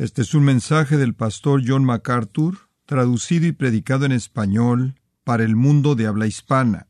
Este es un mensaje del pastor John MacArthur, traducido y predicado en español para el mundo de habla hispana.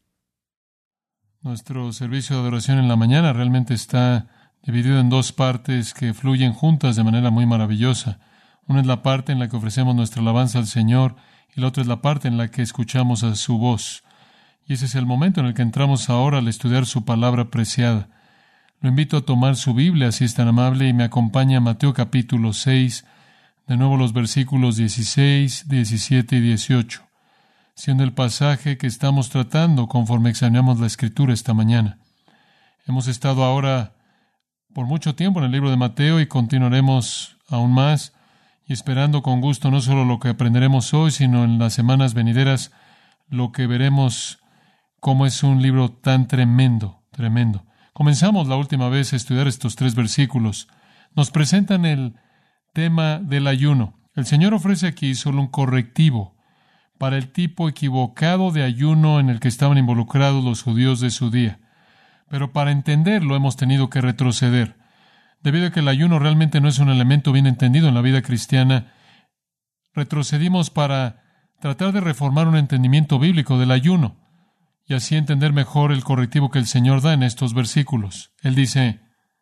Nuestro servicio de adoración en la mañana realmente está dividido en dos partes que fluyen juntas de manera muy maravillosa. Una es la parte en la que ofrecemos nuestra alabanza al Señor y la otra es la parte en la que escuchamos a su voz. Y ese es el momento en el que entramos ahora al estudiar su palabra preciada. Lo invito a tomar su Biblia, si es tan amable, y me acompaña a Mateo capítulo 6, de nuevo los versículos 16, 17 y 18, siendo el pasaje que estamos tratando conforme examinamos la Escritura esta mañana. Hemos estado ahora por mucho tiempo en el libro de Mateo y continuaremos aún más, y esperando con gusto no solo lo que aprenderemos hoy, sino en las semanas venideras, lo que veremos cómo es un libro tan tremendo. Comenzamos la última vez a estudiar estos 3 versículos. Nos presentan el tema del ayuno. El Señor ofrece aquí solo un correctivo para el tipo equivocado de ayuno en el que estaban involucrados los judíos de su día. Pero para entenderlo hemos tenido que retroceder. Debido a que el ayuno realmente no es un elemento bien entendido en la vida cristiana, retrocedimos para tratar de reformar un entendimiento bíblico del ayuno y así entender mejor el correctivo que el Señor da en estos versículos. Él dice: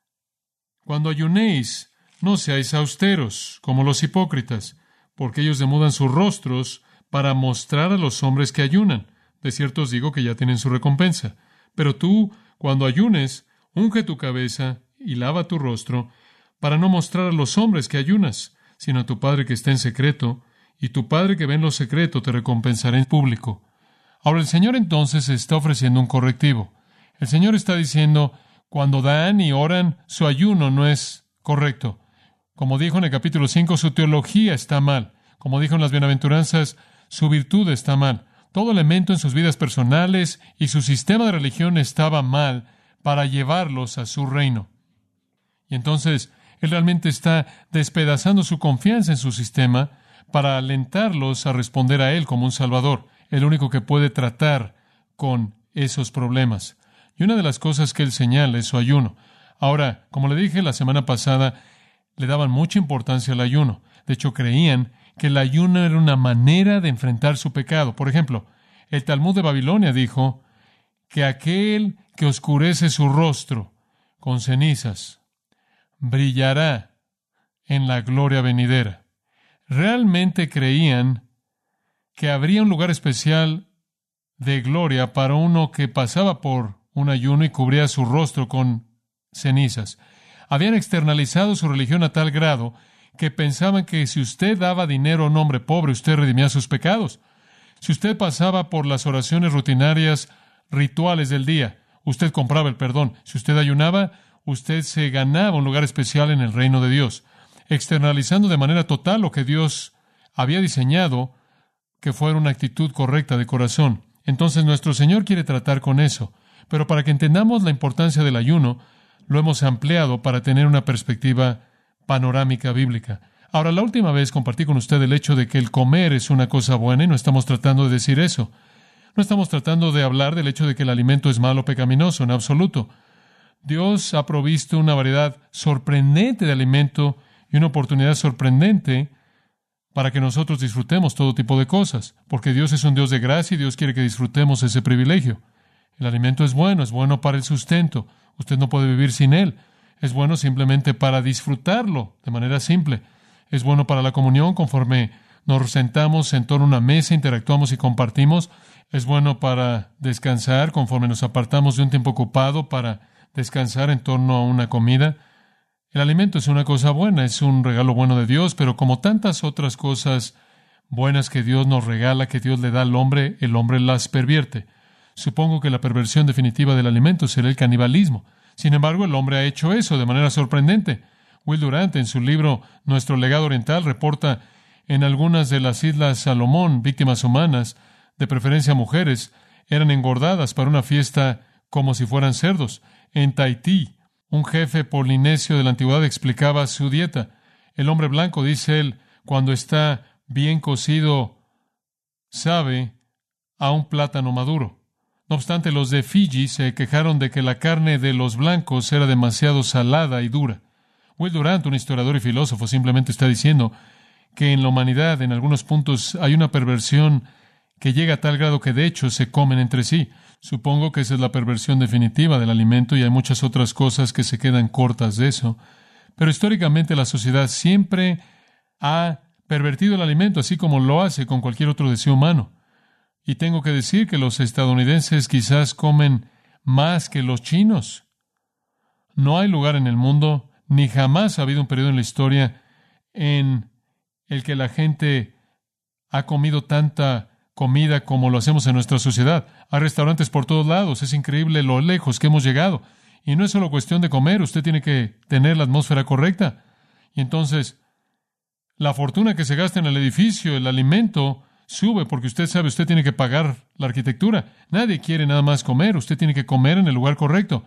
cuando ayunéis, no seáis austeros, como los hipócritas, porque ellos demudan sus rostros para mostrar a los hombres que ayunan. De cierto os digo que ya tienen su recompensa. Pero tú, cuando ayunes, unge tu cabeza y lava tu rostro, para no mostrar a los hombres que ayunas, sino a tu Padre que está en secreto, y tu Padre que ve en lo secreto te recompensará en público. Ahora el Señor entonces está ofreciendo un correctivo. El Señor está diciendo, cuando dan y oran, su ayuno no es correcto. Como dijo en el capítulo 5, su teología está mal. Como dijo en las bienaventuranzas, su virtud está mal. Todo elemento en sus vidas personales y su sistema de religión estaba mal para llevarlos a su reino. Y entonces, Él realmente está despedazando su confianza en su sistema para alentarlos a responder a Él como un Salvador, el único que puede tratar con esos problemas. Y una de las cosas que Él señala es su ayuno. Ahora, como le dije la semana pasada, le daban mucha importancia al ayuno. De hecho, creían que el ayuno era una manera de enfrentar su pecado. Por ejemplo, el Talmud de Babilonia dijo que aquel que oscurece su rostro con cenizas brillará en la gloria venidera. Realmente creían que habría un lugar especial de gloria para uno que pasaba por un ayuno y cubría su rostro con cenizas. Habían externalizado su religión a tal grado que pensaban que si usted daba dinero a un hombre pobre, usted redimía sus pecados. Si usted pasaba por las oraciones rutinarias, rituales del día, usted compraba el perdón. Si usted ayunaba, usted se ganaba un lugar especial en el reino de Dios, externalizando de manera total lo que Dios había diseñado que fuera una actitud correcta de corazón. Entonces nuestro Señor quiere tratar con eso, pero para que entendamos la importancia del ayuno, lo hemos ampliado para tener una perspectiva panorámica bíblica. Ahora, la última vez compartí con usted el hecho de que el comer es una cosa buena y no estamos tratando de decir eso. No estamos tratando de hablar del hecho de que el alimento es malo o pecaminoso, en absoluto. Dios ha provisto una variedad sorprendente de alimento y una oportunidad sorprendente para que nosotros disfrutemos todo tipo de cosas, porque Dios es un Dios de gracia y Dios quiere que disfrutemos ese privilegio. El alimento es bueno para el sustento. Usted no puede vivir sin él. Es bueno simplemente para disfrutarlo de manera simple. Es bueno para la comunión conforme nos sentamos en torno a una mesa, interactuamos y compartimos. Es bueno para descansar conforme nos apartamos de un tiempo ocupado para descansar en torno a una comida. El alimento es una cosa buena, es un regalo bueno de Dios, pero como tantas otras cosas buenas que Dios nos regala, que Dios le da al hombre, el hombre las pervierte. Supongo que la perversión definitiva del alimento será el canibalismo. Sin embargo, el hombre ha hecho eso de manera sorprendente. Will Durant, en su libro Nuestro legado oriental, reporta en algunas de las islas Salomón, víctimas humanas, de preferencia mujeres, eran engordadas para una fiesta como si fueran cerdos. En Tahití, un jefe polinesio de la antigüedad explicaba su dieta. El hombre blanco, dice él, cuando está bien cocido, sabe a un plátano maduro. No obstante, los de Fiji se quejaron de que la carne de los blancos era demasiado salada y dura. Will Durant, un historiador y filósofo, simplemente está diciendo que en la humanidad, en algunos puntos, hay una perversión que llega a tal grado que de hecho se comen entre sí. Supongo que esa es la perversión definitiva del alimento y hay muchas otras cosas que se quedan cortas de eso. Pero históricamente la sociedad siempre ha pervertido el alimento, así como lo hace con cualquier otro deseo humano. Y tengo que decir que los estadounidenses quizás comen más que los chinos. No hay lugar en el mundo, ni jamás ha habido un periodo en la historia en el que la gente ha comido tanta comida como lo hacemos en nuestra sociedad. Hay restaurantes por todos lados. Es increíble lo lejos que hemos llegado. Y no es solo cuestión de comer. Usted tiene que tener la atmósfera correcta. Y entonces, la fortuna que se gasta en el edificio, el alimento, sube porque usted sabe, usted tiene que pagar la arquitectura. Nadie quiere nada más comer. Usted tiene que comer en el lugar correcto.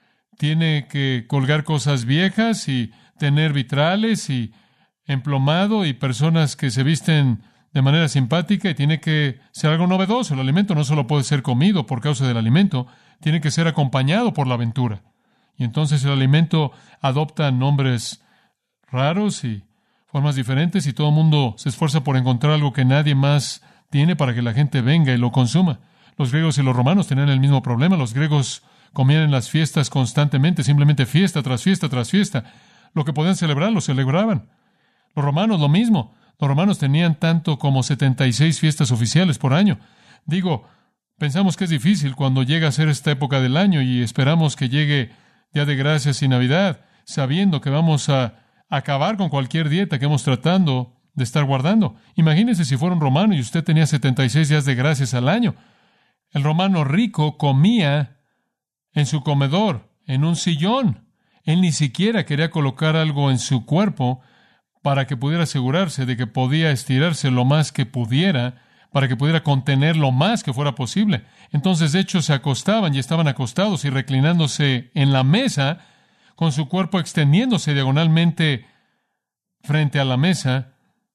Tiene que colgar cosas viejas y tener vitrales y emplomado y personas que se visten de manera simpática y tiene que ser algo novedoso. El alimento no solo puede ser comido por causa del alimento, tiene que ser acompañado por la aventura. Y entonces el alimento adopta nombres raros y formas diferentes y todo el mundo se esfuerza por encontrar algo que nadie más tiene para que la gente venga y lo consuma. Los griegos y los romanos tenían el mismo problema. Los griegos comían en las fiestas constantemente, simplemente fiesta tras fiesta tras fiesta. Lo que podían celebrar, lo celebraban. Los romanos, lo mismo. Los romanos tenían tanto como 76 fiestas oficiales por año. Digo, pensamos que es difícil cuando llega a ser esta época del año y esperamos que llegue Día de Gracias y Navidad, sabiendo que vamos a acabar con cualquier dieta que hemos tratando de estar guardando. Imagínese si fuera un romano y usted tenía 76 días de gracias al año. El romano rico comía en su comedor, en un sillón. Él ni siquiera quería colocar algo en su cuerpo para que pudiera asegurarse de que podía estirarse lo más que pudiera, para que pudiera contener lo más que fuera posible. Entonces, de hecho, se acostaban y estaban acostados y reclinándose en la mesa, con su cuerpo extendiéndose diagonalmente frente a la mesa,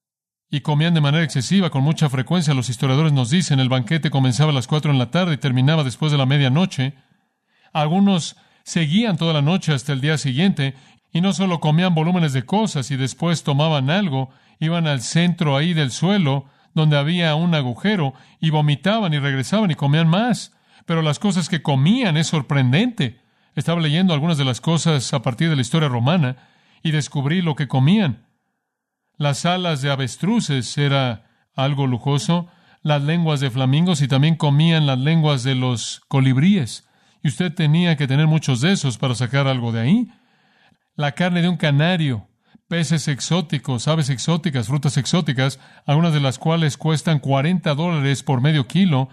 y comían de manera excesiva, con mucha frecuencia. Los historiadores nos dicen, el banquete comenzaba a las 4 de la tarde y terminaba después de la medianoche. Algunos seguían toda la noche hasta el día siguiente, y no solo comían volúmenes de cosas y después tomaban algo, iban al centro ahí del suelo, donde había un agujero, y vomitaban y regresaban y comían más. Pero las cosas que comían es sorprendente. Estaba leyendo algunas de las cosas a partir de la historia romana y descubrí lo que comían. Las alas de avestruces era algo lujoso, las lenguas de flamingos y también comían las lenguas de los colibríes. Y usted tenía que tener muchos de esos para sacar algo de ahí. La carne de un canario, peces exóticos, aves exóticas, frutas exóticas, algunas de las cuales cuestan $40 por medio kilo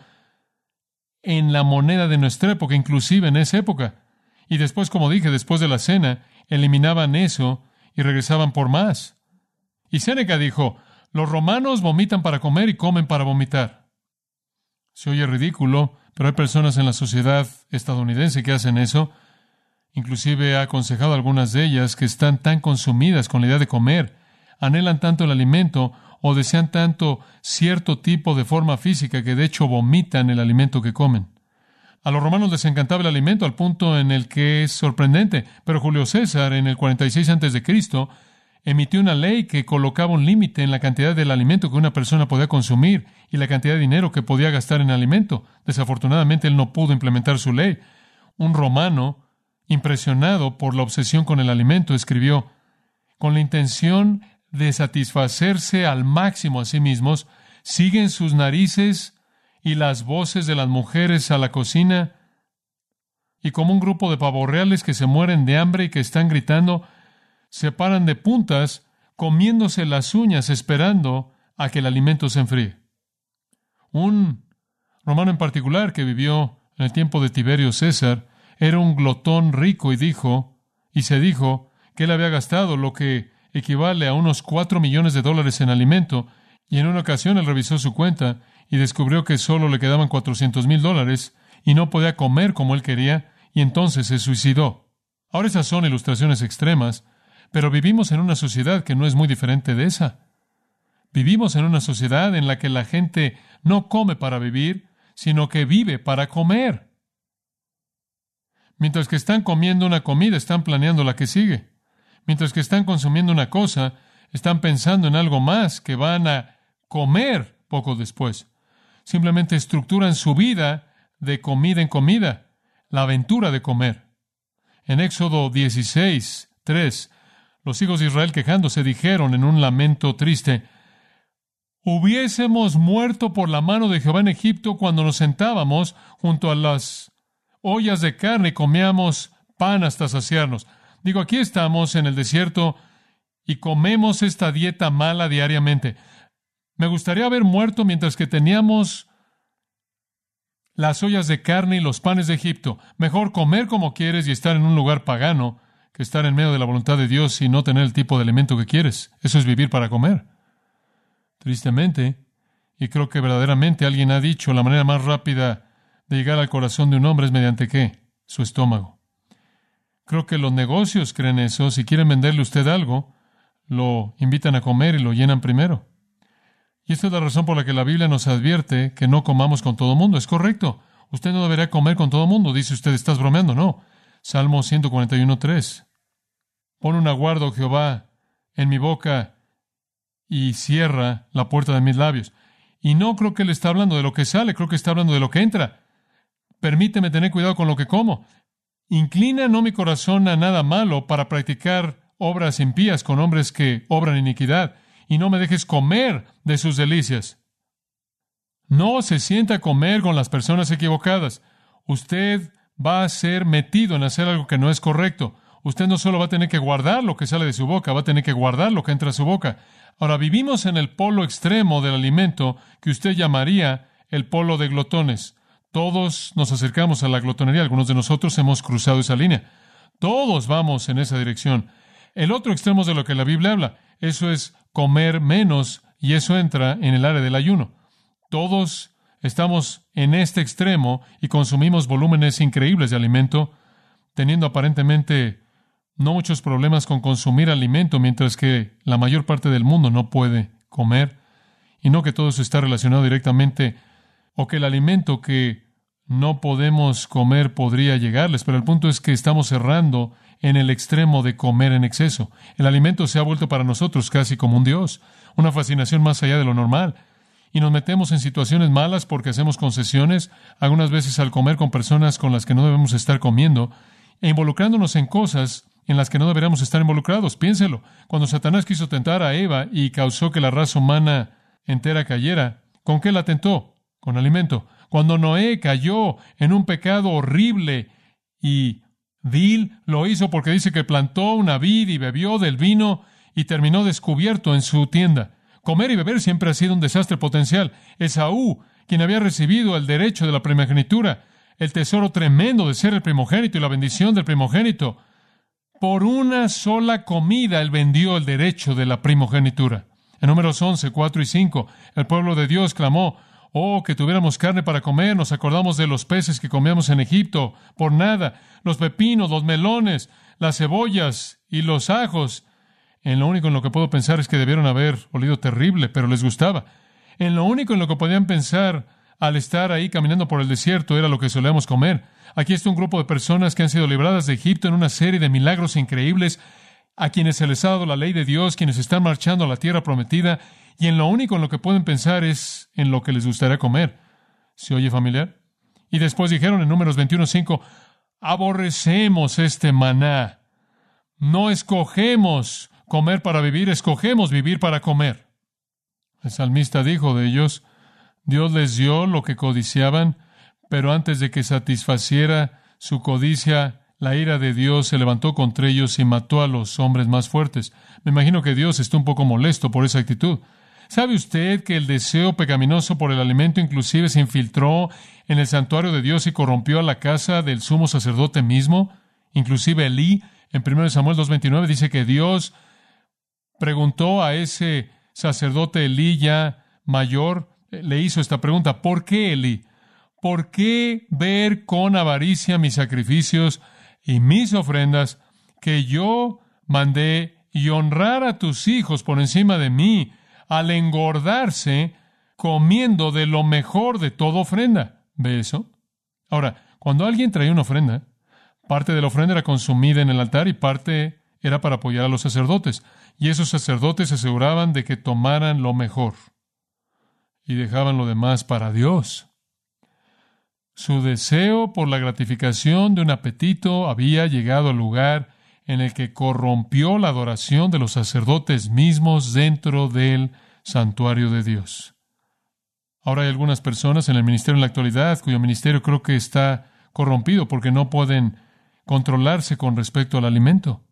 en la moneda de nuestra época, inclusive en esa época. Y después, como dije, después de la cena, eliminaban eso y regresaban por más. Y Séneca dijo, los romanos vomitan para comer y comen para vomitar. Se oye ridículo, pero hay personas en la sociedad estadounidense que hacen eso. Inclusive ha aconsejado a algunas de ellas que están tan consumidas con la idea de comer, anhelan tanto el alimento o desean tanto cierto tipo de forma física que de hecho vomitan el alimento que comen. A los romanos les encantaba el alimento al punto en el que es sorprendente, pero Julio César en el 46 a.C. emitió una ley que colocaba un límite en la cantidad del alimento que una persona podía consumir y la cantidad de dinero que podía gastar en alimento. Desafortunadamente él no pudo implementar su ley. Un romano, impresionado por la obsesión con el alimento, escribió, con la intención de satisfacerse al máximo a sí mismos, siguen sus narices y las voces de las mujeres a la cocina, y como un grupo de pavorreales que se mueren de hambre y que están gritando, se paran de puntas, comiéndose las uñas, esperando a que el alimento se enfríe. Un romano en particular que vivió en el tiempo de Tiberio César era un glotón rico y se dijo que él había gastado lo que equivale a unos $4 millones en alimento, y en una ocasión él revisó su cuenta y descubrió que solo le quedaban $400,000 y no podía comer como él quería, y entonces se suicidó. Ahora esas son ilustraciones extremas, pero vivimos en una sociedad que no es muy diferente de esa. Vivimos en una sociedad en la que la gente no come para vivir, sino que vive para comer. Mientras que están comiendo una comida, están planeando la que sigue. Mientras que están consumiendo una cosa, están pensando en algo más que van a comer poco después. Simplemente estructuran su vida de comida en comida, la aventura de comer. En Éxodo 16:3, los hijos de Israel quejándose dijeron en un lamento triste: hubiésemos muerto por la mano de Jehová en Egipto cuando nos sentábamos junto a las ollas de carne y comíamos pan hasta saciarnos. Digo, aquí estamos en el desierto y comemos esta dieta mala diariamente. Me gustaría haber muerto mientras que teníamos las ollas de carne y los panes de Egipto. Mejor comer como quieres y estar en un lugar pagano que estar en medio de la voluntad de Dios y no tener el tipo de alimento que quieres. Eso es vivir para comer. Tristemente, y creo que verdaderamente alguien ha dicho, la manera más rápida de llegar al corazón de un hombre es mediante ¿qué? Su estómago. Creo que los negocios creen eso. Si quieren venderle a usted algo, lo invitan a comer y lo llenan primero. Y esta es la razón por la que la Biblia nos advierte que no comamos con todo mundo. Es correcto. Usted no debería comer con todo mundo. Dice usted, ¿estás bromeando? No. Salmo 141:3. Pon un aguardo, oh Jehová, en mi boca y cierra la puerta de mis labios. Y no creo que él está hablando de lo que sale, creo que está hablando de lo que entra. Permíteme tener cuidado con lo que como. Inclina no mi corazón a nada malo para practicar obras impías con hombres que obran iniquidad, y no me dejes comer de sus delicias. No se sienta a comer con las personas equivocadas. Usted va a ser metido en hacer algo que no es correcto. Usted no solo va a tener que guardar lo que sale de su boca, va a tener que guardar lo que entra a su boca. Ahora, vivimos en el polo extremo del alimento que usted llamaría el polo de glotones. Todos nos acercamos a la glotonería. Algunos de nosotros hemos cruzado esa línea. Todos vamos en esa dirección. El otro extremo es de lo que la Biblia habla. Eso es comer menos, y eso entra en el área del ayuno. Todos estamos en este extremo y consumimos volúmenes increíbles de alimento, teniendo aparentemente no muchos problemas con consumir alimento, mientras que la mayor parte del mundo no puede comer. Y no que todo eso está relacionado directamente, o que el alimento que no podemos comer podría llegarles, pero el punto es que estamos cerrando en el extremo de comer en exceso. El alimento se ha vuelto para nosotros casi como un dios, una fascinación más allá de lo normal. Y nos metemos en situaciones malas porque hacemos concesiones, algunas veces al comer con personas con las que no debemos estar comiendo, e involucrándonos en cosas en las que no deberíamos estar involucrados. Piénselo. Cuando Satanás quiso tentar a Eva y causó que la raza humana entera cayera, ¿con qué la tentó? Con alimento. Cuando Noé cayó en un pecado horrible y vil, lo hizo porque dice que plantó una vid y bebió del vino y terminó descubierto en su tienda. Comer y beber siempre ha sido un desastre potencial. Esaú, quien había recibido el derecho de la primogenitura, el tesoro tremendo de ser el primogénito y la bendición del primogénito, por una sola comida él vendió el derecho de la primogenitura. En Números 11, 4 y 5, el pueblo de Dios clamó: oh, que tuviéramos carne para comer. Nos acordamos de los peces que comíamos en Egipto, por nada, los pepinos, los melones, las cebollas y los ajos. En lo único en lo que puedo pensar es que debieron haber olido terrible, pero les gustaba. En lo único en lo que podían pensar al estar ahí caminando por el desierto era lo que solíamos comer. Aquí está un grupo de personas que han sido libradas de Egipto en una serie de milagros increíbles, a quienes se les ha dado la ley de Dios, quienes están marchando a la tierra prometida, y en lo único en lo que pueden pensar es en lo que les gustaría comer. ¿Se oye familiar? Y después dijeron en Números 21:5, aborrecemos este maná. No escogemos comer para vivir, escogemos vivir para comer. El salmista dijo de ellos: Dios les dio lo que codiciaban, pero antes de que satisfaciera su codicia, la ira de Dios se levantó contra ellos y mató a los hombres más fuertes. Me imagino que Dios está un poco molesto por esa actitud. ¿Sabe usted que el deseo pecaminoso por el alimento inclusive se infiltró en el santuario de Dios y corrompió a la casa del sumo sacerdote mismo? Inclusive Elí, en 1 Samuel 2:29, dice que Dios preguntó a ese sacerdote Elí ya mayor, le hizo esta pregunta: ¿por qué, Elí? ¿Por qué ver con avaricia mis sacrificios y mis ofrendas que yo mandé y honrar a tus hijos por encima de mí, al engordarse comiendo de lo mejor de toda ofrenda? ¿Ve eso? Ahora, cuando alguien traía una ofrenda, parte de la ofrenda era consumida en el altar y parte era para apoyar a los sacerdotes, y esos sacerdotes se aseguraban de que tomaran lo mejor y dejaban lo demás para Dios. Su deseo por la gratificación de un apetito había llegado al lugar en el que corrompió la adoración de los sacerdotes mismos dentro del santuario de Dios. Ahora hay algunas personas en el ministerio en la actualidad cuyo ministerio creo que está corrompido porque no pueden controlarse con respecto al alimento.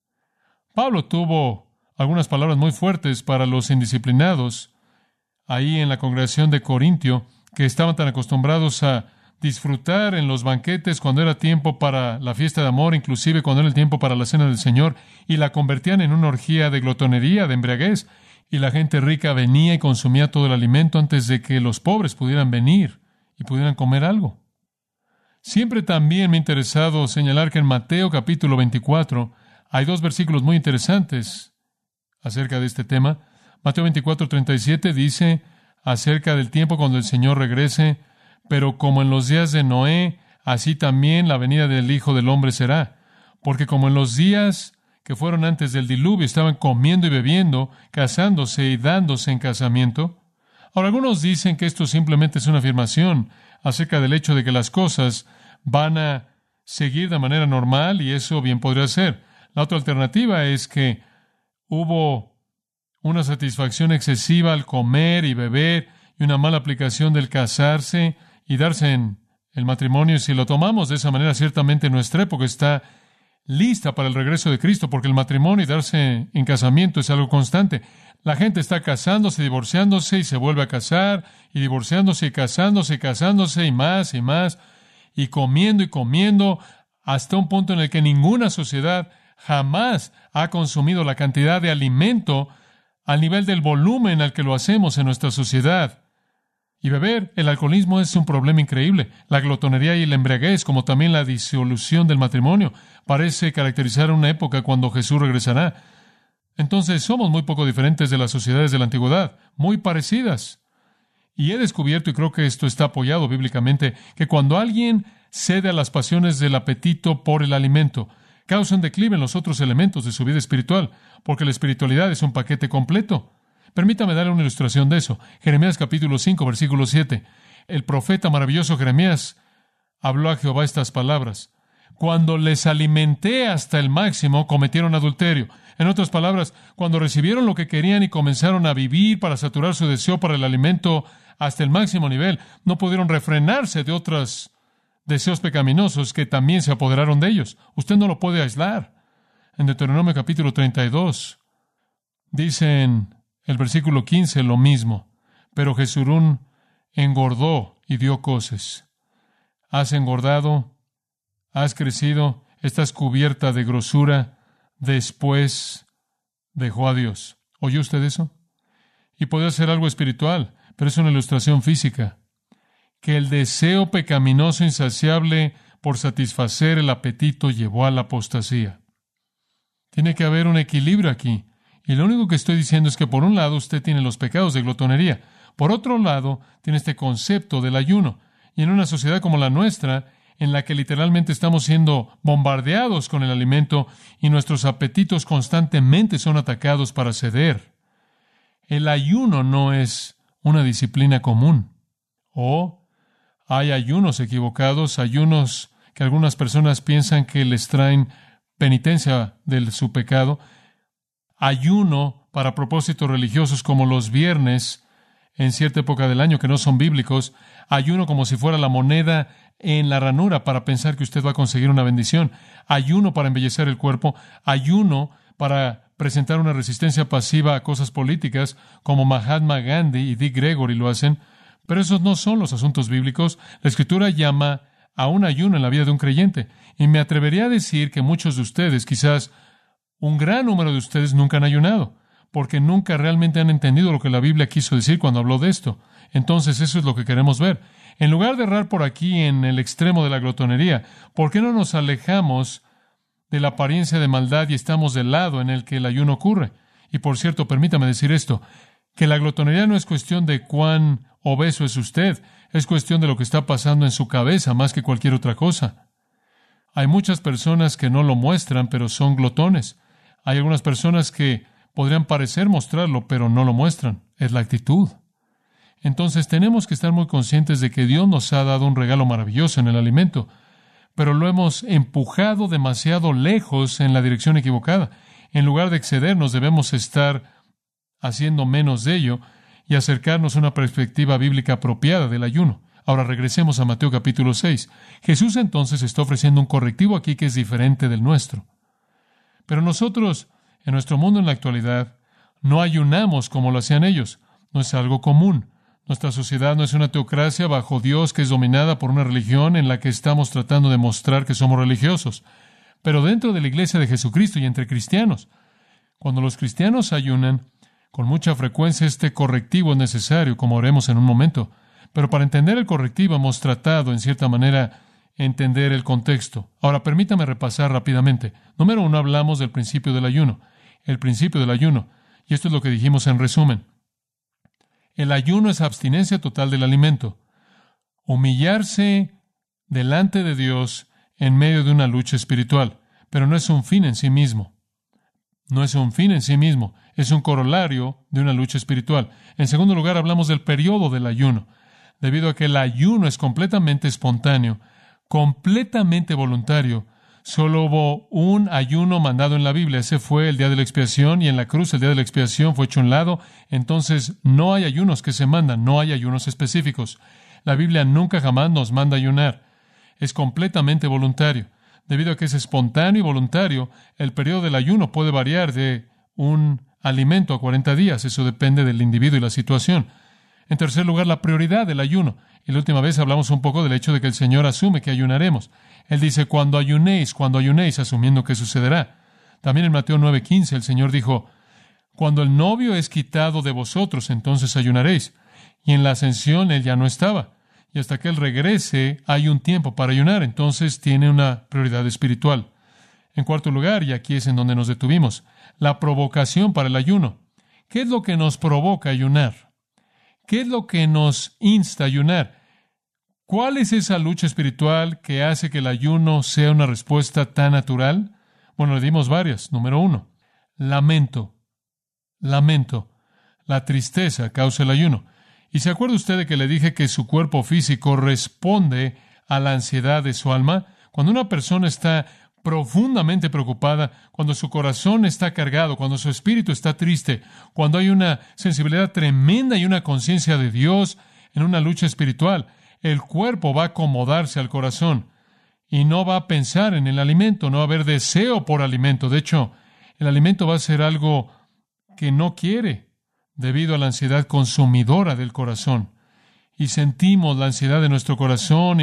Pablo tuvo algunas palabras muy fuertes para los indisciplinados ahí en la congregación de Corintio, que estaban tan acostumbrados a disfrutar en los banquetes cuando era tiempo para la fiesta de amor, inclusive cuando era el tiempo para la cena del Señor, y la convertían en una orgía de glotonería, de embriaguez, y la gente rica venía y consumía todo el alimento antes de que los pobres pudieran venir y pudieran comer algo. Siempre también me ha interesado señalar que en Mateo capítulo 24 hay dos versículos muy interesantes acerca de este tema. Mateo 24:37 dice acerca del tiempo cuando el Señor regrese: pero como en los días de Noé, así también la venida del Hijo del Hombre será. Porque como en los días que fueron antes del diluvio, estaban comiendo y bebiendo, casándose y dándose en casamiento. Ahora, algunos dicen que esto simplemente es una afirmación acerca del hecho de que las cosas van a seguir de manera normal, y eso bien podría ser. La otra alternativa es que hubo una satisfacción excesiva al comer y beber y una mala aplicación del casarse y darse en el matrimonio. Y si lo tomamos de esa manera, ciertamente nuestra época está lista para el regreso de Cristo, porque el matrimonio y darse en casamiento es algo constante. La gente está casándose, divorciándose y se vuelve a casar, y divorciándose y casándose y más, y comiendo, hasta un punto en el que ninguna sociedad jamás ha consumido la cantidad de alimento al nivel del volumen al que lo hacemos en nuestra sociedad. Y beber, el alcoholismo es un problema increíble. La glotonería y la embriaguez, como también la disolución del matrimonio, parece caracterizar una época cuando Jesús regresará. Entonces, somos muy poco diferentes de las sociedades de la antigüedad, muy parecidas. Y he descubierto, y creo que esto está apoyado bíblicamente, que cuando alguien cede a las pasiones del apetito por el alimento, causa un declive en los otros elementos de su vida espiritual, porque la espiritualidad es un paquete completo. Permítame darle una ilustración de eso. Jeremías capítulo 5, versículo 7. El profeta maravilloso Jeremías habló a Jehová estas palabras: cuando les alimenté hasta el máximo, cometieron adulterio. En otras palabras, cuando recibieron lo que querían y comenzaron a vivir para saturar su deseo para el alimento hasta el máximo nivel, no pudieron refrenarse de otros deseos pecaminosos que también se apoderaron de ellos. Usted no lo puede aislar. En Deuteronomio capítulo 32, dice en el versículo 15 lo mismo: pero Jesurún engordó y dio coces. Has engordado, has crecido, estás cubierta de grosura, después dejó a Dios. ¿Oyó usted eso? Y podría ser algo espiritual, pero es una ilustración física. Que el deseo pecaminoso insaciable por satisfacer el apetito llevó a la apostasía. Tiene que haber un equilibrio aquí. Y lo único que estoy diciendo es que por un lado usted tiene los pecados de glotonería. Por otro lado, tiene este concepto del ayuno. Y en una sociedad como la nuestra, en la que literalmente estamos siendo bombardeados con el alimento y nuestros apetitos constantemente son atacados para ceder, el ayuno no es una disciplina común. O hay ayunos equivocados, ayunos que algunas personas piensan que les traen penitencia de su pecado. Ayuno para propósitos religiosos como los viernes en cierta época del año que no son bíblicos. Ayuno como si fuera la moneda en la ranura para pensar que usted va a conseguir una bendición. Ayuno para embellecer el cuerpo. Ayuno para presentar una resistencia pasiva a cosas políticas como Mahatma Gandhi y Dick Gregory lo hacen. Pero esos no son los asuntos bíblicos. La Escritura llama a un ayuno en la vida de un creyente. Y me atrevería a decir que muchos de ustedes, quizás un gran número de ustedes, nunca han ayunado, porque nunca realmente han entendido lo que la Biblia quiso decir cuando habló de esto. Entonces, eso es lo que queremos ver. En lugar de errar por aquí en el extremo de la glotonería, ¿por qué no nos alejamos de la apariencia de maldad y estamos del lado en el que el ayuno ocurre? Y por cierto, permítame decir esto, que la glotonería no es cuestión de cuán obeso es usted, es cuestión de lo que está pasando en su cabeza más que cualquier otra cosa. Hay muchas personas que no lo muestran, pero son glotones. Hay algunas personas que podrían parecer mostrarlo, pero no lo muestran. Es la actitud. Entonces tenemos que estar muy conscientes de que Dios nos ha dado un regalo maravilloso en el alimento, pero lo hemos empujado demasiado lejos en la dirección equivocada. En lugar de excedernos, debemos estar haciendo menos de ello y acercarnos a una perspectiva bíblica apropiada del ayuno. Ahora regresemos a Mateo capítulo 6. Jesús entonces está ofreciendo un correctivo aquí que es diferente del nuestro. Pero nosotros, en nuestro mundo en la actualidad, no ayunamos como lo hacían ellos. No es algo común. Nuestra sociedad no es una teocracia bajo Dios que es dominada por una religión en la que estamos tratando de mostrar que somos religiosos. Pero dentro de la iglesia de Jesucristo y entre cristianos, cuando los cristianos ayunan, con mucha frecuencia este correctivo es necesario, como haremos en un momento. Pero para entender el correctivo hemos tratado, en cierta manera, entender el contexto. Ahora, permítame repasar rápidamente. Número 1, hablamos del principio del ayuno. El principio del ayuno. Y esto es lo que dijimos en resumen. El ayuno es abstinencia total del alimento. Humillarse delante de Dios en medio de una lucha espiritual. Pero no es un fin en sí mismo. No es un fin en sí mismo. Es un corolario de una lucha espiritual. En segundo lugar, hablamos del periodo del ayuno. Debido a que el ayuno es completamente espontáneo, completamente voluntario, solo hubo un ayuno mandado en la Biblia. Ese fue el día de la expiación, y en la cruz el día de la expiación fue hecho a un lado. Entonces, no hay ayunos que se mandan, no hay ayunos específicos. La Biblia nunca jamás nos manda ayunar. Es completamente voluntario. Debido a que es espontáneo y voluntario, el periodo del ayuno puede variar de un alimento a 40 días. Eso depende del individuo y la situación. En tercer lugar, la prioridad del ayuno. Y la última vez hablamos un poco del hecho de que el Señor asume que ayunaremos. Él dice, cuando ayunéis, asumiendo que sucederá. También en Mateo 9:15 el Señor dijo, cuando el novio es quitado de vosotros, entonces ayunaréis. Y en la ascensión Él ya no estaba. Y hasta que Él regrese, hay un tiempo para ayunar. Entonces tiene una prioridad espiritual. En cuarto lugar, y aquí es en donde nos detuvimos, la provocación para el ayuno. ¿Qué es lo que nos provoca ayunar? ¿Qué es lo que nos insta a ayunar? ¿Cuál es esa lucha espiritual que hace que el ayuno sea una respuesta tan natural? Bueno, le dimos varias. Número 1, lamento. Lamento. La tristeza causa el ayuno. ¿Y se acuerda usted de que le dije que su cuerpo físico responde a la ansiedad de su alma? Cuando una persona está profundamente preocupada, cuando su corazón está cargado, cuando su espíritu está triste, cuando hay una sensibilidad tremenda y una conciencia de Dios en una lucha espiritual, el cuerpo va a acomodarse al corazón y no va a pensar en el alimento, no va a haber deseo por alimento. De hecho, el alimento va a ser algo que no quiere debido a la ansiedad consumidora del corazón. Y sentimos la ansiedad de nuestro corazón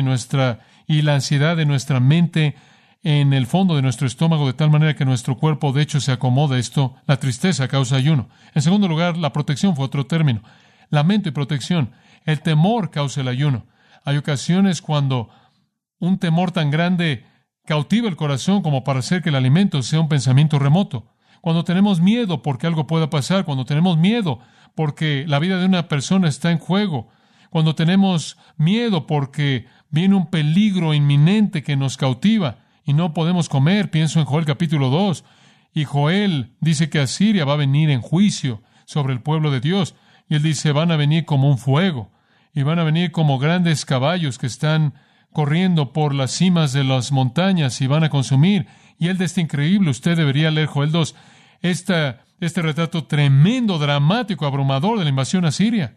y la ansiedad de nuestra mente en el fondo de nuestro estómago, de tal manera que nuestro cuerpo, de hecho, se acomoda a esto. La tristeza causa ayuno. En segundo lugar, la protección fue otro término. Lamento y protección. El temor causa el ayuno. Hay ocasiones cuando un temor tan grande cautiva el corazón como para hacer que el alimento sea un pensamiento remoto. Cuando tenemos miedo porque algo pueda pasar, cuando tenemos miedo porque la vida de una persona está en juego, cuando tenemos miedo porque viene un peligro inminente que nos cautiva y no podemos comer. Pienso en Joel capítulo 2, y Joel dice que Asiria va a venir en juicio sobre el pueblo de Dios, y él dice, van a venir como un fuego, y van a venir como grandes caballos que están corriendo por las cimas de las montañas y van a consumir. Y él de este increíble, usted debería leer Joel 2, este retrato tremendo, dramático, abrumador de la invasión asiria.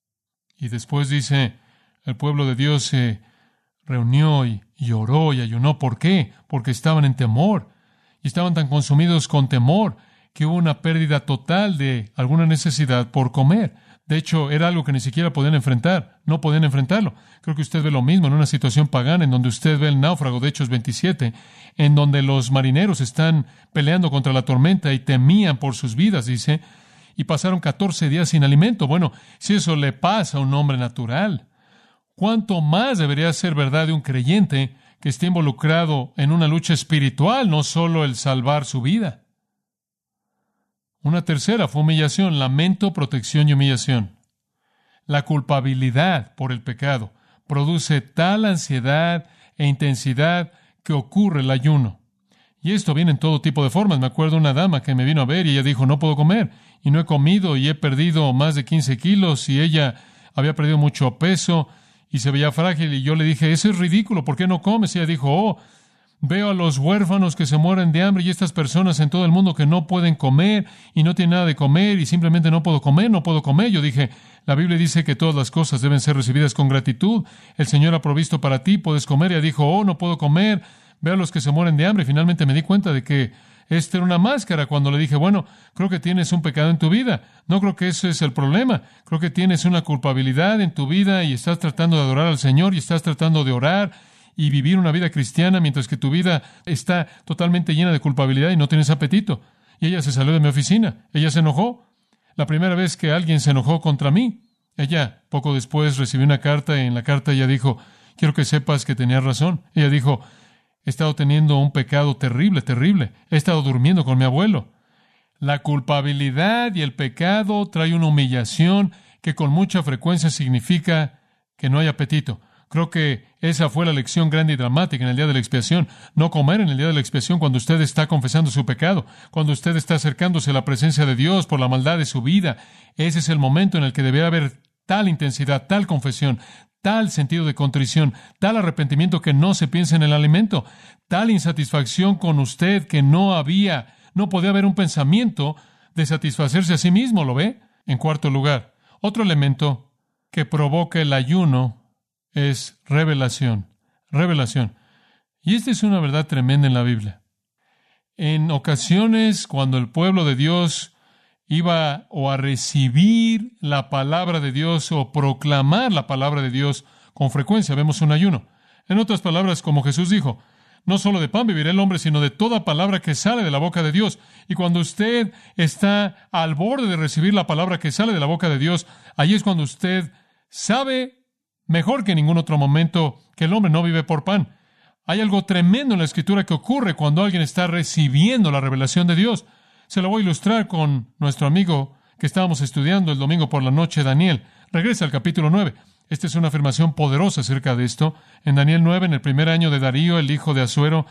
Y después dice, el pueblo de Dios se reunió y oró y ayunó. ¿Por qué? Porque estaban en temor y estaban tan consumidos con temor que hubo una pérdida total de alguna necesidad por comer. De hecho, era algo que ni siquiera podían enfrentar. No podían enfrentarlo. Creo que usted ve lo mismo en una situación pagana, en donde usted ve el náufrago de Hechos 27, en donde los marineros están peleando contra la tormenta y temían por sus vidas, dice, y pasaron 14 días sin alimento. Bueno, si eso le pasa a un hombre natural, ¿cuánto más debería ser verdad de un creyente que esté involucrado en una lucha espiritual, no solo el salvar su vida? Una tercera fue humillación, lamento, protección y humillación. La culpabilidad por el pecado produce tal ansiedad e intensidad que ocurre el ayuno. Y esto viene en todo tipo de formas. Me acuerdo una dama que me vino a ver y ella dijo, no puedo comer. Y no he comido y he perdido más de 15 kilos y ella había perdido mucho peso y se veía frágil. Y yo le dije, eso es ridículo, ¿por qué no comes? Y ella dijo, veo a los huérfanos que se mueren de hambre y estas personas en todo el mundo que no pueden comer y no tienen nada de comer y simplemente no puedo comer, no puedo comer. Yo dije, la Biblia dice que todas las cosas deben ser recibidas con gratitud. El Señor ha provisto para ti, puedes comer. Y ella dijo, no puedo comer. Veo a los que se mueren de hambre. Y finalmente me di cuenta de que esta era una máscara cuando le dije, creo que tienes un pecado en tu vida. No creo que ese es el problema. Creo que tienes una culpabilidad en tu vida y estás tratando de adorar al Señor y estás tratando de orar y vivir una vida cristiana mientras que tu vida está totalmente llena de culpabilidad y no tienes apetito. Y ella se salió de mi oficina. Ella se enojó. La primera vez que alguien se enojó contra mí. Ella, poco después, recibió una carta y en la carta ella dijo, quiero que sepas que tenías razón. Ella dijo, he estado teniendo un pecado terrible, terrible. He estado durmiendo con mi abuelo. La culpabilidad y el pecado trae una humillación que con mucha frecuencia significa que no hay apetito. Creo que esa fue la lección grande y dramática en el día de la expiación. No comer en el día de la expiación cuando usted está confesando su pecado, cuando usted está acercándose a la presencia de Dios por la maldad de su vida. Ese es el momento en el que debe haber tal intensidad, tal confesión, tal sentido de contrición, tal arrepentimiento que no se piensa en el alimento, tal insatisfacción con usted que no podía haber un pensamiento de satisfacerse a sí mismo, ¿lo ve? En cuarto lugar, otro elemento que provoca el ayuno es revelación. Revelación. Y esta es una verdad tremenda en la Biblia. En ocasiones, cuando el pueblo de Dios iba o a recibir la palabra de Dios o proclamar la palabra de Dios, con frecuencia vemos un ayuno. En otras palabras, como Jesús dijo, no solo de pan vivirá el hombre, sino de toda palabra que sale de la boca de Dios. Y cuando usted está al borde de recibir la palabra que sale de la boca de Dios, ahí es cuando usted sabe mejor que en ningún otro momento que el hombre no vive por pan. Hay algo tremendo en la Escritura que ocurre cuando alguien está recibiendo la revelación de Dios. Se lo voy a ilustrar con nuestro amigo que estábamos estudiando el domingo por la noche, Daniel. Regresa al capítulo 9. Esta es una afirmación poderosa acerca de esto. En Daniel 9, en el primer año de Darío, el hijo de Asuero,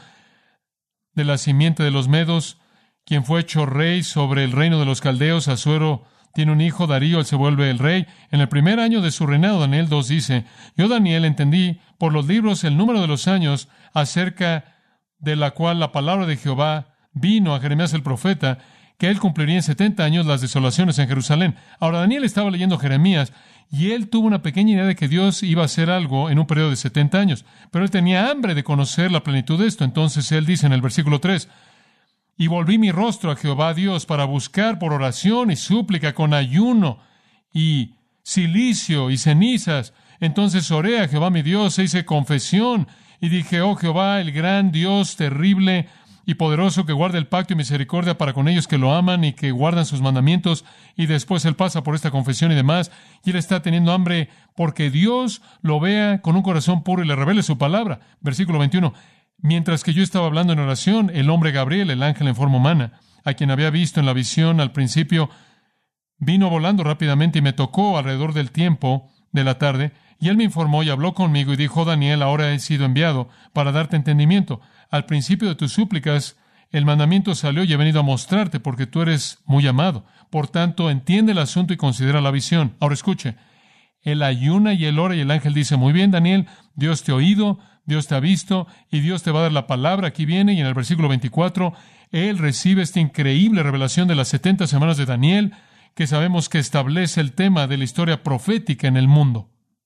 de la simiente de los Medos, quien fue hecho rey sobre el reino de los caldeos, Asuero tiene un hijo, Darío, él se vuelve el rey. En el primer año de su reinado, Daniel 2 dice, yo, Daniel, entendí por los libros el número de los años acerca de la cual la palabra de Jehová vino a Jeremías el profeta, que él cumpliría en 70 años las desolaciones en Jerusalén. Ahora, Daniel estaba leyendo Jeremías y él tuvo una pequeña idea de que Dios iba a hacer algo en un periodo de 70 años, pero él tenía hambre de conocer la plenitud de esto. Entonces él dice en el versículo 3, y volví mi rostro a Jehová Dios para buscar por oración y súplica con ayuno y cilicio y cenizas. Entonces oré a Jehová mi Dios e hice confesión y dije, oh Jehová, el gran Dios terrible y poderoso que guarda el pacto y misericordia para con ellos que lo aman y que guardan sus mandamientos. Y después él pasa por esta confesión y demás, y él está teniendo hambre porque Dios lo vea con un corazón puro y le revele su palabra. Versículo 21. Mientras que yo estaba hablando en oración, el hombre Gabriel, el ángel en forma humana, a quien había visto en la visión al principio, vino volando rápidamente y me tocó alrededor del tiempo de la tarde, y él me informó y habló conmigo y dijo, Daniel, ahora he sido enviado para darte entendimiento. Al principio de tus súplicas, el mandamiento salió y he venido a mostrarte porque tú eres muy amado. Por tanto, entiende el asunto y considera la visión. Ahora escuche, él ayuna y él ora y el ángel dice, muy bien, Daniel, Dios te ha oído, Dios te ha visto y Dios te va a dar la palabra. Aquí viene y en el versículo 24, él recibe esta increíble revelación de las 70 semanas de Daniel, que sabemos que establece el tema de la historia profética en el mundo.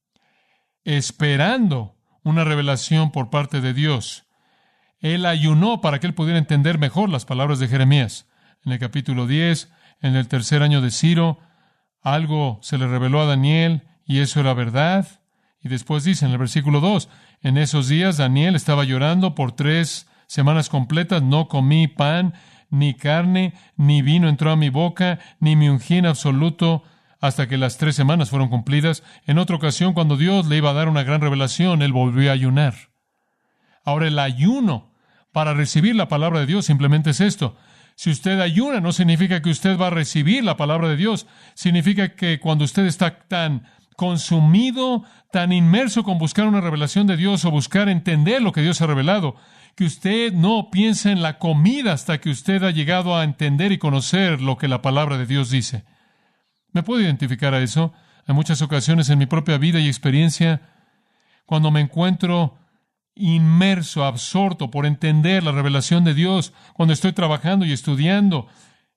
Esperando una revelación por parte de Dios. Él ayunó para que él pudiera entender mejor las palabras de Jeremías. En el capítulo 10, en el tercer año de Ciro, algo se le reveló a Daniel y eso era verdad. Y después dice en el versículo 2, en esos días Daniel estaba llorando por 3 semanas completas, no comí pan, ni carne, ni vino entró a mi boca, ni me ungí en absoluto, hasta que las 3 semanas fueron cumplidas. En otra ocasión, cuando Dios le iba a dar una gran revelación, él volvió a ayunar. Ahora, el ayuno para recibir la palabra de Dios simplemente es esto. Si usted ayuna, no significa que usted va a recibir la palabra de Dios. Significa que cuando usted está tan consumido, tan inmerso con buscar una revelación de Dios o buscar entender lo que Dios ha revelado, que usted no piensa en la comida hasta que usted ha llegado a entender y conocer lo que la palabra de Dios dice. ¿Me puedo identificar a eso? Hay muchas ocasiones en mi propia vida y experiencia cuando me encuentro inmerso, absorto por entender la revelación de Dios, cuando estoy trabajando y estudiando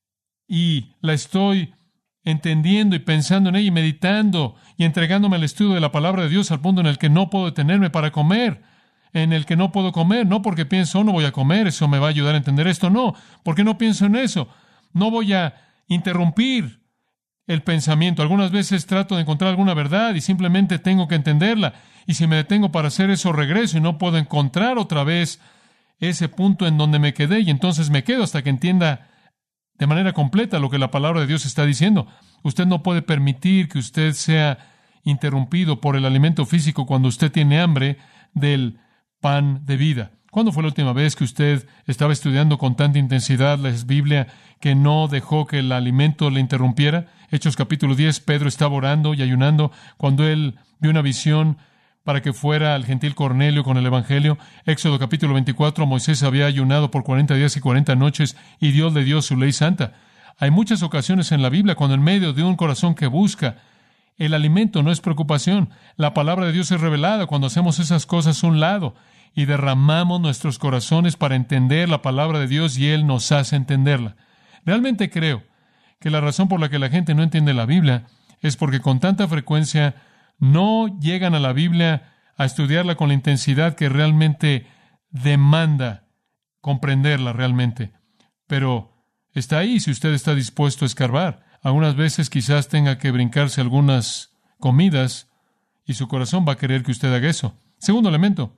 y la estoy entendiendo y pensando en ella y meditando y entregándome al estudio de la palabra de Dios al punto en el que no puedo detenerme para comer, en el que no puedo comer, no porque pienso, no voy a comer, eso me va a ayudar a entender esto, no, porque no pienso en eso, no voy a interrumpir el pensamiento. Algunas veces trato de encontrar alguna verdad y simplemente tengo que entenderla, y si me detengo para hacer eso, regreso y no puedo encontrar otra vez ese punto en donde me quedé, y entonces me quedo hasta que entienda de manera completa lo que la palabra de Dios está diciendo. Usted no puede permitir que usted sea interrumpido por el alimento físico cuando usted tiene hambre del pan de vida. ¿Cuándo fue la última vez que usted estaba estudiando con tanta intensidad la Biblia que no dejó que el alimento le interrumpiera? Hechos capítulo 10, Pedro estaba orando y ayunando cuando él vio una visión para que fuera al gentil Cornelio con el Evangelio. Éxodo capítulo 24, Moisés había ayunado por 40 días y 40 noches y Dios le dio su ley santa. Hay muchas ocasiones en la Biblia cuando en medio de un corazón que busca, el alimento no es preocupación. La palabra de Dios es revelada cuando hacemos esas cosas a un lado y derramamos nuestros corazones para entender la palabra de Dios y Él nos hace entenderla. Realmente creo que la razón por la que la gente no entiende la Biblia es porque con tanta frecuencia no llegan a la Biblia a estudiarla con la intensidad que realmente demanda comprenderla realmente. Pero está ahí si usted está dispuesto a escarbar. Algunas veces quizás tenga que brincarse algunas comidas y su corazón va a querer que usted haga eso. Segundo elemento,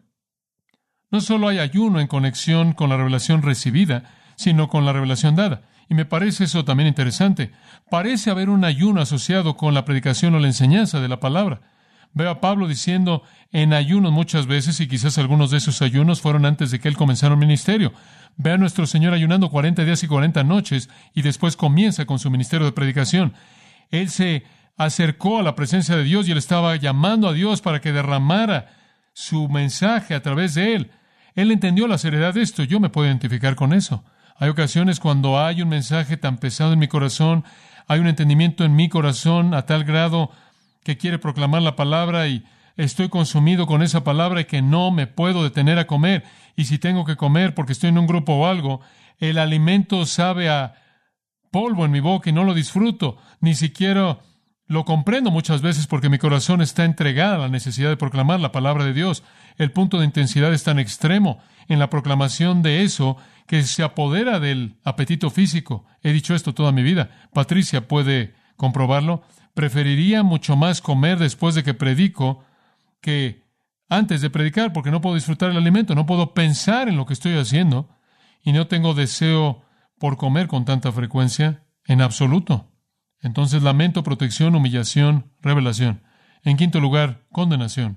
no solo hay ayuno en conexión con la revelación recibida, sino con la revelación dada. Y me parece eso también interesante. Parece haber un ayuno asociado con la predicación o la enseñanza de la palabra. Veo a Pablo diciendo en ayunos muchas veces, y quizás algunos de esos ayunos fueron antes de que él comenzara el ministerio. Ve a nuestro Señor ayunando 40 días y 40 noches, y después comienza con su ministerio de predicación. Él se acercó a la presencia de Dios y él estaba llamando a Dios para que derramara su mensaje a través de él. Él entendió la seriedad de esto. Yo me puedo identificar con eso. Hay ocasiones cuando hay un mensaje tan pesado en mi corazón, hay un entendimiento en mi corazón a tal grado que quiere proclamar la palabra y estoy consumido con esa palabra y que no me puedo detener a comer. Y si tengo que comer porque estoy en un grupo o algo, el alimento sabe a polvo en mi boca y no lo disfruto, ni siquiera lo comprendo muchas veces porque mi corazón está entregado a la necesidad de proclamar la palabra de Dios. El punto de intensidad es tan extremo en la proclamación de eso que se apodera del apetito físico. He dicho esto toda mi vida. Patricia puede comprobarlo. Preferiría mucho más comer después de que predico que antes de predicar, porque no puedo disfrutar el alimento, no puedo pensar en lo que estoy haciendo y no tengo deseo por comer con tanta frecuencia en absoluto. Entonces, lamento, protección, humillación, revelación. En quinto lugar, condenación.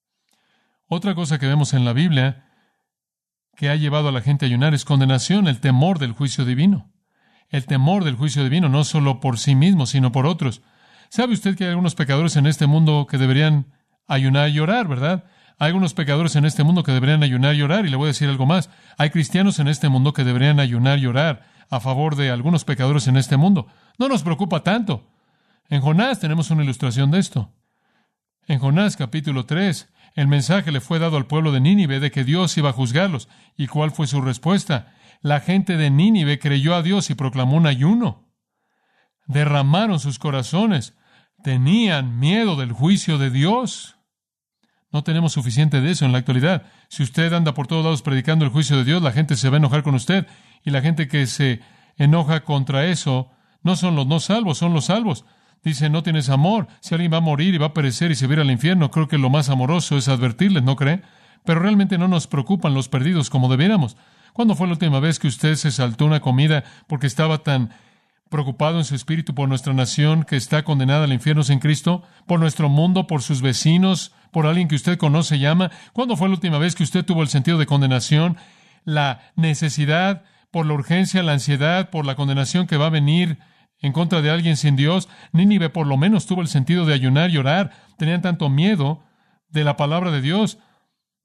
Otra cosa que vemos en la Biblia que ha llevado a la gente a ayunar es condenación, el temor del juicio divino. El temor del juicio divino, no solo por sí mismo, sino por otros. ¿Sabe usted que hay algunos pecadores en este mundo que deberían ayunar y orar, verdad? Hay algunos pecadores en este mundo que deberían ayunar y orar, y le voy a decir algo más. Hay cristianos en este mundo que deberían ayunar y orar a favor de algunos pecadores en este mundo. No nos preocupa tanto. En Jonás tenemos una ilustración de esto. En Jonás capítulo 3, el mensaje le fue dado al pueblo de Nínive de que Dios iba a juzgarlos. ¿Y cuál fue su respuesta? La gente de Nínive creyó a Dios y proclamó un ayuno. Derramaron sus corazones. Tenían miedo del juicio de Dios. No tenemos suficiente de eso en la actualidad. Si usted anda por todos lados predicando el juicio de Dios, la gente se va a enojar con usted. Y la gente que se enoja contra eso no son los no salvos, son los salvos. Dice, no tienes amor. Si alguien va a morir y va a perecer y se va a ir al infierno, creo que lo más amoroso es advertirles, ¿no cree? Pero realmente no nos preocupan los perdidos como debiéramos. ¿Cuándo fue la última vez que usted se saltó una comida porque estaba tan preocupado en su espíritu por nuestra nación que está condenada al infierno sin Cristo, por nuestro mundo, por sus vecinos, por alguien que usted conoce y ama? ¿Cuándo fue la última vez que usted tuvo el sentido de condenación, la necesidad, por la urgencia, la ansiedad, por la condenación que va a venir en contra de alguien sin Dios? Nínive por lo menos tuvo el sentido de ayunar y orar. Tenían tanto miedo de la palabra de Dios.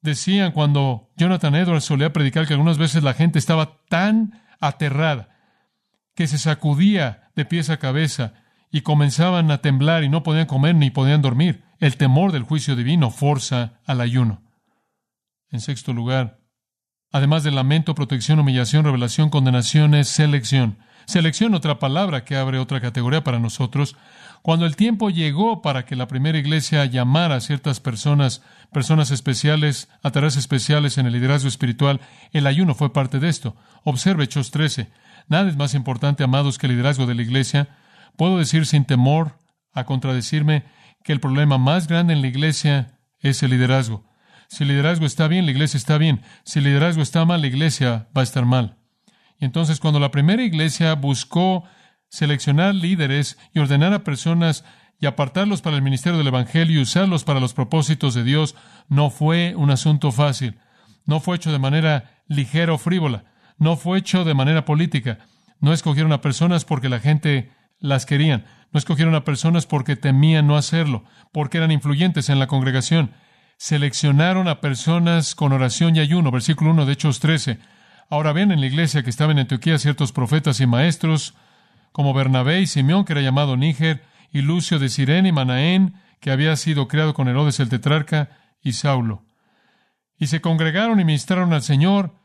Decían cuando Jonathan Edwards solía predicar que algunas veces la gente estaba tan aterrada que se sacudía de pies a cabeza y comenzaban a temblar y no podían comer ni podían dormir. El temor del juicio divino forza al ayuno. En sexto lugar, además de lamento, protección, humillación, revelación, condenación, es selección. Selección, otra palabra que abre otra categoría para nosotros. Cuando el tiempo llegó para que la primera iglesia llamara a ciertas personas especiales, a tareas especiales en el liderazgo espiritual, el ayuno fue parte de esto. Observe Hechos 13. Nada es más importante, amados, que el liderazgo de la iglesia. Puedo decir sin temor a contradecirme que el problema más grande en la iglesia es el liderazgo. Si el liderazgo está bien, la iglesia está bien. Si el liderazgo está mal, la iglesia va a estar mal. Y entonces, cuando la primera iglesia buscó seleccionar líderes y ordenar a personas y apartarlos para el ministerio del Evangelio y usarlos para los propósitos de Dios, no fue un asunto fácil. No fue hecho de manera ligera o frívola. No fue hecho de manera política. No escogieron a personas porque la gente las querían. No escogieron a personas porque temían no hacerlo, porque eran influyentes en la congregación. Seleccionaron a personas con oración y ayuno. Versículo 1 de Hechos 13. Ahora bien, en la iglesia que estaba en Antioquía ciertos profetas y maestros, como Bernabé y Simeón, que era llamado Níger, y Lucio de Cirene y Manaén, que había sido criado con Herodes el tetrarca, y Saulo. Y se congregaron y ministraron al Señor,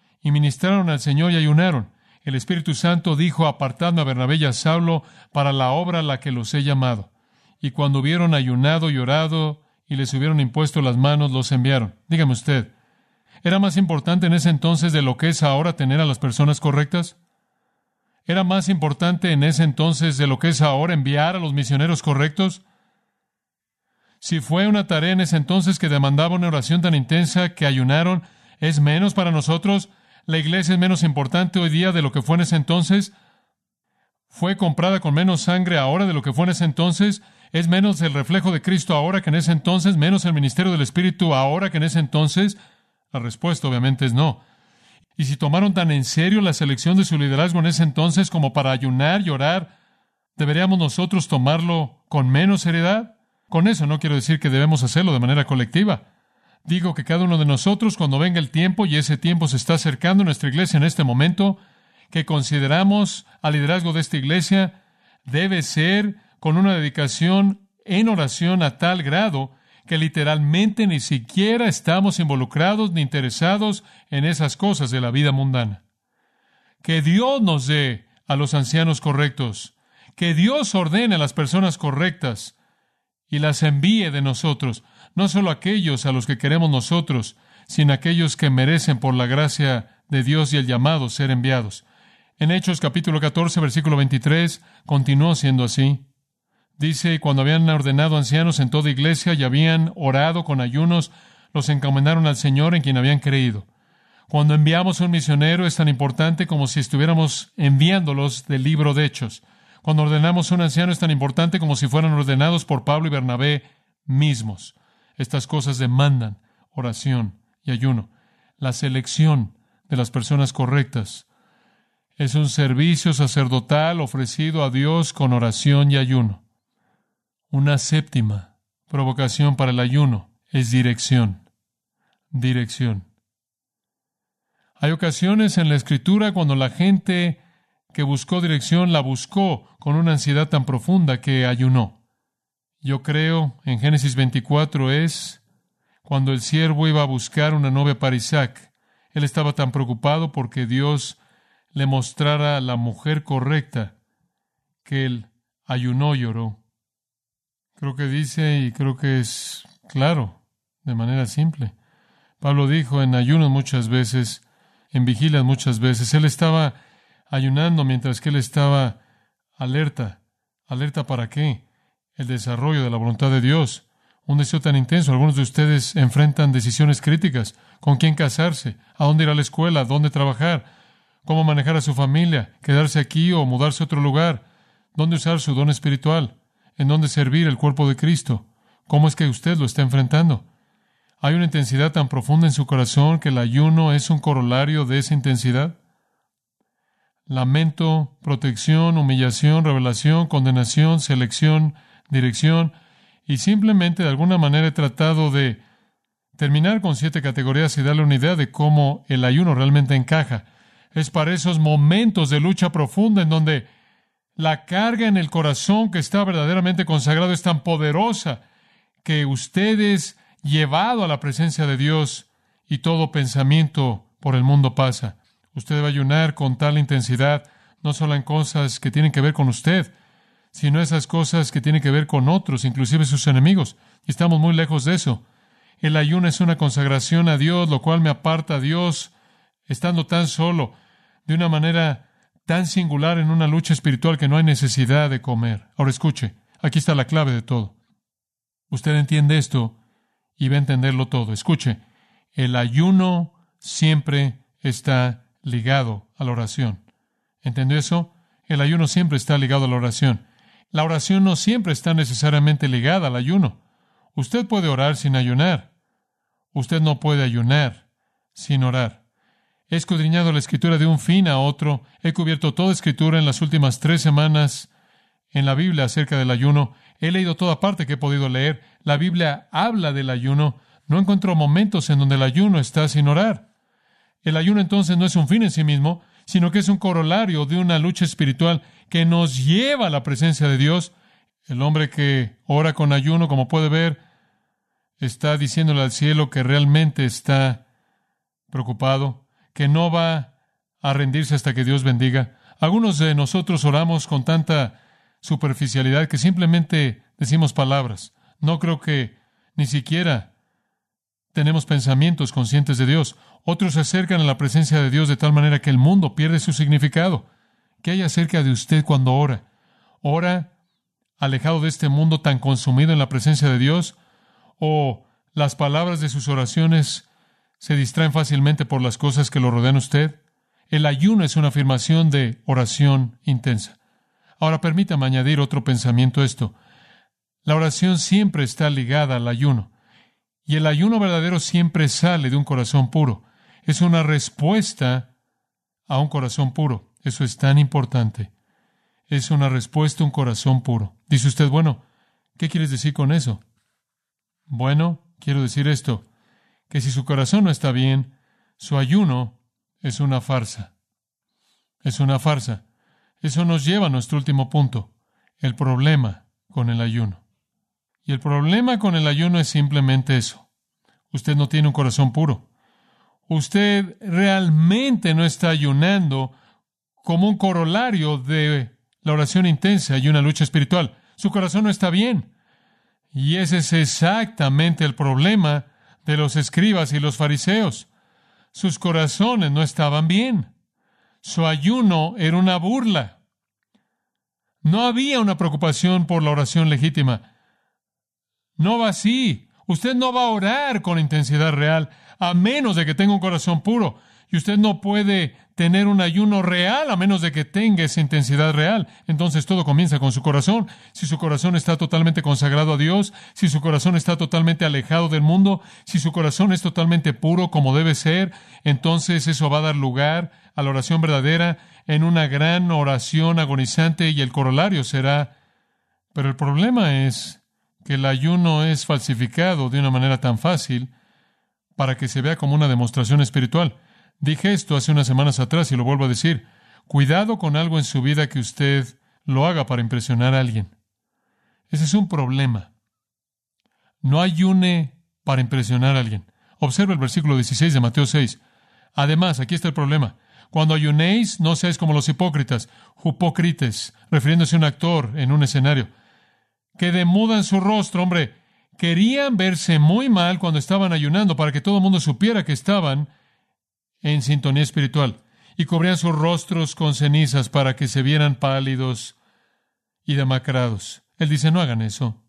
y ayunaron. El Espíritu Santo dijo: apartadme a Bernabé y a Saulo para la obra a la que los he llamado. Y cuando hubieron ayunado y orado, y les hubieron impuesto las manos, los enviaron. Dígame usted, ¿era más importante en ese entonces de lo que es ahora tener a las personas correctas? ¿Era más importante en ese entonces de lo que es ahora enviar a los misioneros correctos? Si fue una tarea en ese entonces que demandaba una oración tan intensa que ayunaron, ¿es menos para nosotros? ¿La iglesia es menos importante hoy día de lo que fue en ese entonces? ¿Fue comprada con menos sangre ahora de lo que fue en ese entonces? ¿Es menos el reflejo de Cristo ahora que en ese entonces? ¿Menos el ministerio del Espíritu ahora que en ese entonces? La respuesta obviamente es no. Y si tomaron tan en serio la selección de su liderazgo en ese entonces como para ayunar y orar, ¿deberíamos nosotros tomarlo con menos seriedad? Con eso no quiero decir que debemos hacerlo de manera colectiva. Digo que cada uno de nosotros, cuando venga el tiempo, y ese tiempo se está acercando en nuestra iglesia en este momento, que consideramos al liderazgo de esta iglesia, debe ser con una dedicación en oración a tal grado que literalmente ni siquiera estamos involucrados ni interesados en esas cosas de la vida mundana. Que Dios nos dé a los ancianos correctos, que Dios ordene a las personas correctas y las envíe de nosotros, no solo aquellos a los que queremos nosotros, sino aquellos que merecen por la gracia de Dios y el llamado ser enviados. En Hechos capítulo 14, versículo 23, continuó siendo así. Dice: y cuando habían ordenado ancianos en toda iglesia y habían orado con ayunos, los encomendaron al Señor en quien habían creído. Cuando enviamos a un misionero es tan importante como si estuviéramos enviándolos del libro de Hechos. Cuando ordenamos a un anciano es tan importante como si fueran ordenados por Pablo y Bernabé mismos. Estas cosas demandan oración y ayuno. La selección de las personas correctas es un servicio sacerdotal ofrecido a Dios con oración y ayuno. Una séptima provocación para el ayuno es dirección. Dirección. Hay ocasiones en la Escritura cuando la gente que buscó dirección la buscó con una ansiedad tan profunda que ayunó. Yo creo en Génesis 24 es cuando el siervo iba a buscar una novia para Isaac. Él estaba tan preocupado porque Dios le mostrara a la mujer correcta que él ayunó y oró. Creo que dice, y creo que es claro, de manera simple. Pablo dijo en ayunos muchas veces, en vigilias muchas veces. Él estaba ayunando mientras que él estaba alerta. ¿Alerta para qué? El desarrollo de la voluntad de Dios. Un deseo tan intenso. Algunos de ustedes enfrentan decisiones críticas. ¿Con quién casarse? ¿A dónde ir a la escuela? ¿A dónde trabajar? ¿Cómo manejar a su familia? ¿Quedarse aquí o mudarse a otro lugar? ¿Dónde usar su don espiritual? ¿En dónde servir el cuerpo de Cristo? ¿Cómo es que usted lo está enfrentando? ¿Hay una intensidad tan profunda en su corazón que el ayuno es un corolario de esa intensidad? Lamento, protección, humillación, revelación, condenación, selección, dirección, y simplemente de alguna manera he tratado de terminar con 7 categorías y darle una idea de cómo el ayuno realmente encaja. Es para esos momentos de lucha profunda en donde la carga en el corazón que está verdaderamente consagrado es tan poderosa que usted es llevado a la presencia de Dios y todo pensamiento por el mundo pasa. Usted debe ayunar con tal intensidad, no solo en cosas que tienen que ver con usted, sino esas cosas que tienen que ver con otros, inclusive sus enemigos. Y estamos muy lejos de eso. El ayuno es una consagración a Dios, lo cual me aparta a Dios, estando tan solo, de una manera tan singular en una lucha espiritual que no hay necesidad de comer. Ahora escuche, aquí está la clave de todo. Usted entiende esto y va a entenderlo todo. Escuche, el ayuno siempre está ligado a la oración. ¿Entendió eso? El ayuno siempre está ligado a la oración. La oración no siempre está necesariamente ligada al ayuno. Usted puede orar sin ayunar. Usted no puede ayunar sin orar. He escudriñado la Escritura de un fin a otro. He cubierto toda Escritura en las últimas 3 semanas en la Biblia acerca del ayuno. He leído toda parte que he podido leer. La Biblia habla del ayuno. No encuentro momentos en donde el ayuno está sin orar. El ayuno entonces no es un fin en sí mismo, sino que es un corolario de una lucha espiritual que nos lleva a la presencia de Dios. El hombre que ora con ayuno, como puede ver, está diciéndole al cielo que realmente está preocupado, que no va a rendirse hasta que Dios bendiga. Algunos de nosotros oramos con tanta superficialidad que simplemente decimos palabras. No creo que ni siquiera tenemos pensamientos conscientes de Dios. Otros se acercan a la presencia de Dios de tal manera que el mundo pierde su significado. ¿Qué hay acerca de usted cuando ora? ¿Ora alejado de este mundo tan consumido en la presencia de Dios? ¿O las palabras de sus oraciones se distraen fácilmente por las cosas que lo rodean a usted? El ayuno es una afirmación de oración intensa. Ahora permítame añadir otro pensamiento a esto. La oración siempre está ligada al ayuno. Y el ayuno verdadero siempre sale de un corazón puro. Es una respuesta a un corazón puro. Eso es tan importante. Es una respuesta a un corazón puro. Dice usted, bueno, ¿qué quieres decir con eso? Bueno, quiero decir esto, que si su corazón no está bien, su ayuno es una farsa. Es una farsa. Eso nos lleva a nuestro último punto, el problema con el ayuno. Y el problema con el ayuno es simplemente eso. Usted no tiene un corazón puro. Usted realmente no está ayunando como un corolario de la oración intensa y una lucha espiritual. Su corazón no está bien. Y ese es exactamente el problema de los escribas y los fariseos. Sus corazones no estaban bien. Su ayuno era una burla. No había una preocupación por la oración legítima. No va así. Usted no va a orar con intensidad real, a menos de que tenga un corazón puro. Y usted no puede tener un ayuno real a menos de que tenga esa intensidad real. Entonces todo comienza con su corazón. Si su corazón está totalmente consagrado a Dios, si su corazón está totalmente alejado del mundo, si su corazón es totalmente puro como debe ser, entonces eso va a dar lugar a la oración verdadera en una gran oración agonizante y el corolario será. Pero el problema es que el ayuno es falsificado de una manera tan fácil para que se vea como una demostración espiritual. Dije esto hace unas semanas atrás y lo vuelvo a decir. Cuidado con algo en su vida que usted lo haga para impresionar a alguien. Ese es un problema. No ayune para impresionar a alguien. Observa el versículo 16 de Mateo 6. Además, aquí está el problema. Cuando ayunéis, no seáis como los hipócritas, hipócrites, refiriéndose a un actor en un escenario, que demudan su rostro. Hombre, querían verse muy mal cuando estaban ayunando para que todo el mundo supiera que estaban en sintonía espiritual, y cubrían sus rostros con cenizas para que se vieran pálidos y demacrados. Él dice, no hagan eso.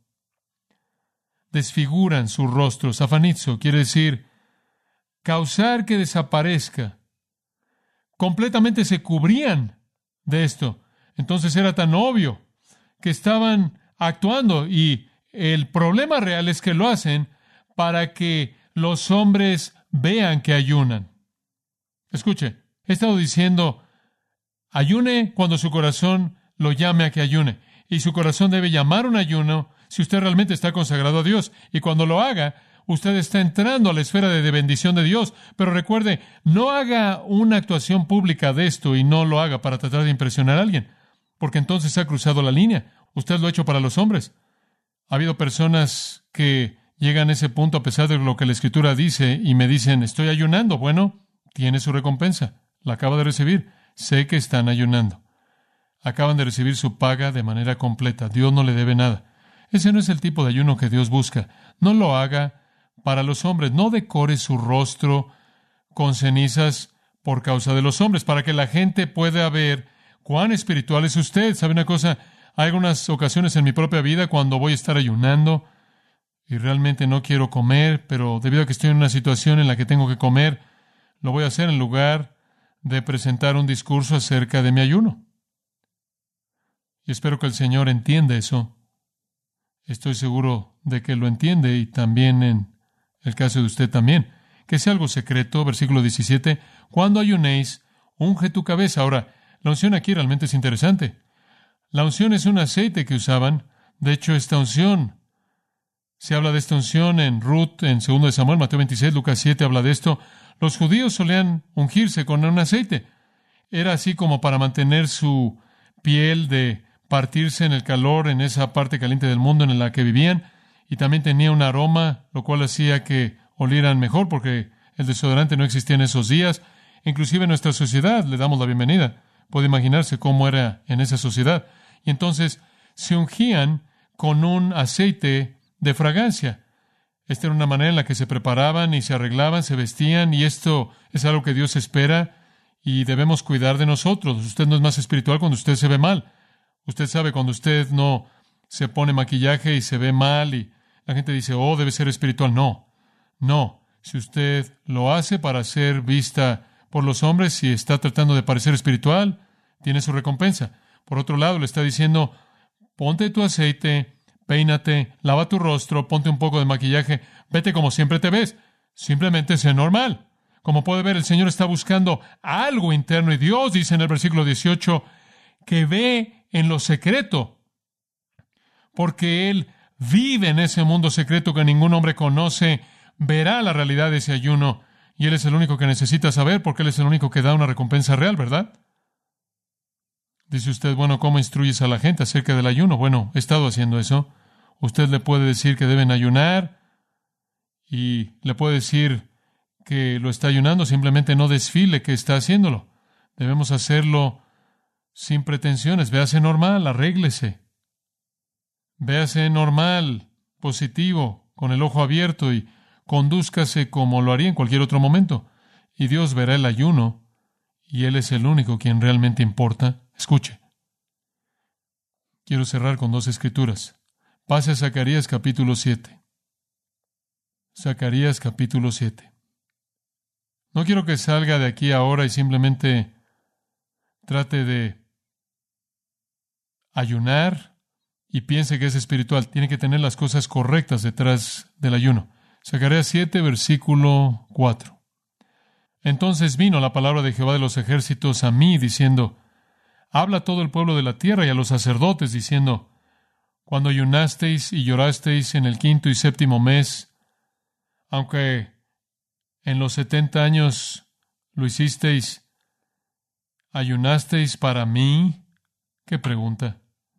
Desfiguran sus rostros. Afanizo quiere decir causar que desaparezca. Completamente se cubrían de esto. Entonces era tan obvio que estaban actuando, y el problema real es que lo hacen para que los hombres vean que ayunan. Escuche, he estado diciendo, ayune cuando su corazón lo llame a que ayune. Y su corazón debe llamar un ayuno si usted realmente está consagrado a Dios. Y cuando lo haga, usted está entrando a la esfera de bendición de Dios. Pero recuerde, no haga una actuación pública de esto y no lo haga para tratar de impresionar a alguien, porque entonces ha cruzado la línea. Usted lo ha hecho para los hombres. Ha habido personas que llegan a ese punto a pesar de lo que la Escritura dice y me dicen, estoy ayunando. Bueno, tiene su recompensa. La acaba de recibir. Sé que están ayunando. Acaban de recibir su paga de manera completa. Dios no le debe nada. Ese no es el tipo de ayuno que Dios busca. No lo haga para los hombres. No decore su rostro con cenizas por causa de los hombres, para que la gente pueda ver cuán espiritual es usted. ¿Sabe una cosa? Hay algunas ocasiones en mi propia vida cuando voy a estar ayunando y realmente no quiero comer, pero debido a que estoy en una situación en la que tengo que comer, lo voy a hacer en lugar de presentar un discurso acerca de mi ayuno. Y espero que el Señor entienda eso. Estoy seguro de que lo entiende y también en el caso de usted también. Que sea algo secreto, versículo 17, cuando ayunéis, unge tu cabeza. Ahora, la unción aquí realmente es interesante. La unción es un aceite que usaban. De hecho, esta unción, se habla de esta unción en Ruth, en 2 de Samuel, Mateo 26, Lucas 7 habla de esto. Los judíos solían ungirse con un aceite. Era así como para mantener su piel de partirse en el calor en esa parte caliente del mundo en la que vivían, y también tenía un aroma, lo cual hacía que olieran mejor, porque el desodorante no existía en esos días. Inclusive en nuestra sociedad le damos la bienvenida. Puede imaginarse cómo era en esa sociedad. Y entonces se ungían con un aceite de fragancia. Esta era una manera en la que se preparaban y se arreglaban, se vestían, y esto es algo que Dios espera y debemos cuidar de nosotros. Usted no es más espiritual cuando usted se ve mal. Usted sabe cuando usted no se pone maquillaje y se ve mal y la gente dice, oh, debe ser espiritual. No. Si usted lo hace para ser vista por los hombres y está tratando de parecer espiritual, tiene su recompensa. Por otro lado, le está diciendo, ponte tu aceite, peínate, lava tu rostro, ponte un poco de maquillaje, vete como siempre te ves. Simplemente sé normal. Como puede ver, el Señor está buscando algo interno y Dios dice en el versículo 18 que ve en lo secreto, porque Él vive en ese mundo secreto que ningún hombre conoce, verá la realidad de ese ayuno, y Él es el único que necesita saber, porque Él es el único que da una recompensa real, ¿verdad? Dice usted, bueno, ¿cómo instruyes a la gente acerca del ayuno? Bueno, he estado haciendo eso. Usted le puede decir que deben ayunar, y le puede decir que lo está ayunando, simplemente no desfile que está haciéndolo. Debemos hacerlo sin pretensiones. Véase normal, arréglese. Véase normal, positivo, con el ojo abierto y condúzcase como lo haría en cualquier otro momento. Y Dios verá el ayuno y Él es el único quien realmente importa. Escuche. Quiero cerrar con 2 escrituras. Pase a Zacarías capítulo 7. Zacarías capítulo 7. No quiero que salga de aquí ahora y simplemente trate de ayunar y piense que es espiritual. Tiene que tener las cosas correctas detrás del ayuno. Zacarías 7, versículo 4. Entonces vino la palabra de Jehová de los ejércitos a mí, diciendo, habla a todo el pueblo de la tierra y a los sacerdotes, diciendo, cuando ayunasteis y llorasteis en el 5º y 7º mes, aunque en los 70 años lo hicisteis, ¿ayunasteis para mí? ¿Qué pregunta?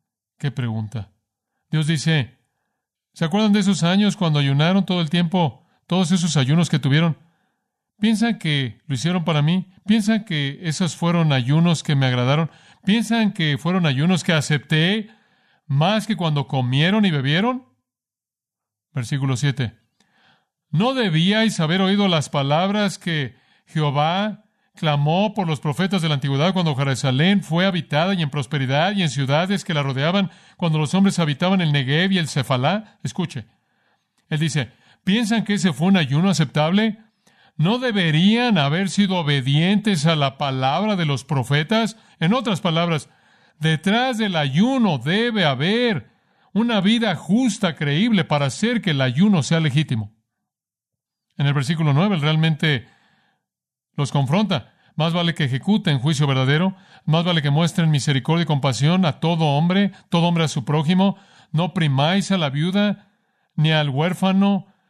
Dios dice, ¿se acuerdan de esos años cuando ayunaron todo el tiempo? Todos esos ayunos que tuvieron. ¿Piensan que lo hicieron para mí? ¿Piensan que esos fueron ayunos que me agradaron? ¿Piensan que fueron ayunos que acepté más que cuando comieron y bebieron? Versículo 7. ¿No debíais haber oído las palabras que Jehová clamó por los profetas de la antigüedad cuando Jerusalén fue habitada y en prosperidad y en ciudades que la rodeaban, cuando los hombres habitaban el Negev y el Cefalá? Escuche. Él dice, ¿piensan que ese fue un ayuno aceptable? ¿No deberían haber sido obedientes a la palabra de los profetas? En otras palabras, detrás del ayuno debe haber una vida justa, creíble, para hacer que el ayuno sea legítimo. En el versículo 9, él realmente los confronta. Más vale que ejecuten juicio verdadero, más vale que muestren misericordia y compasión a todo hombre a su prójimo. No oprimáis a la viuda, ni al huérfano,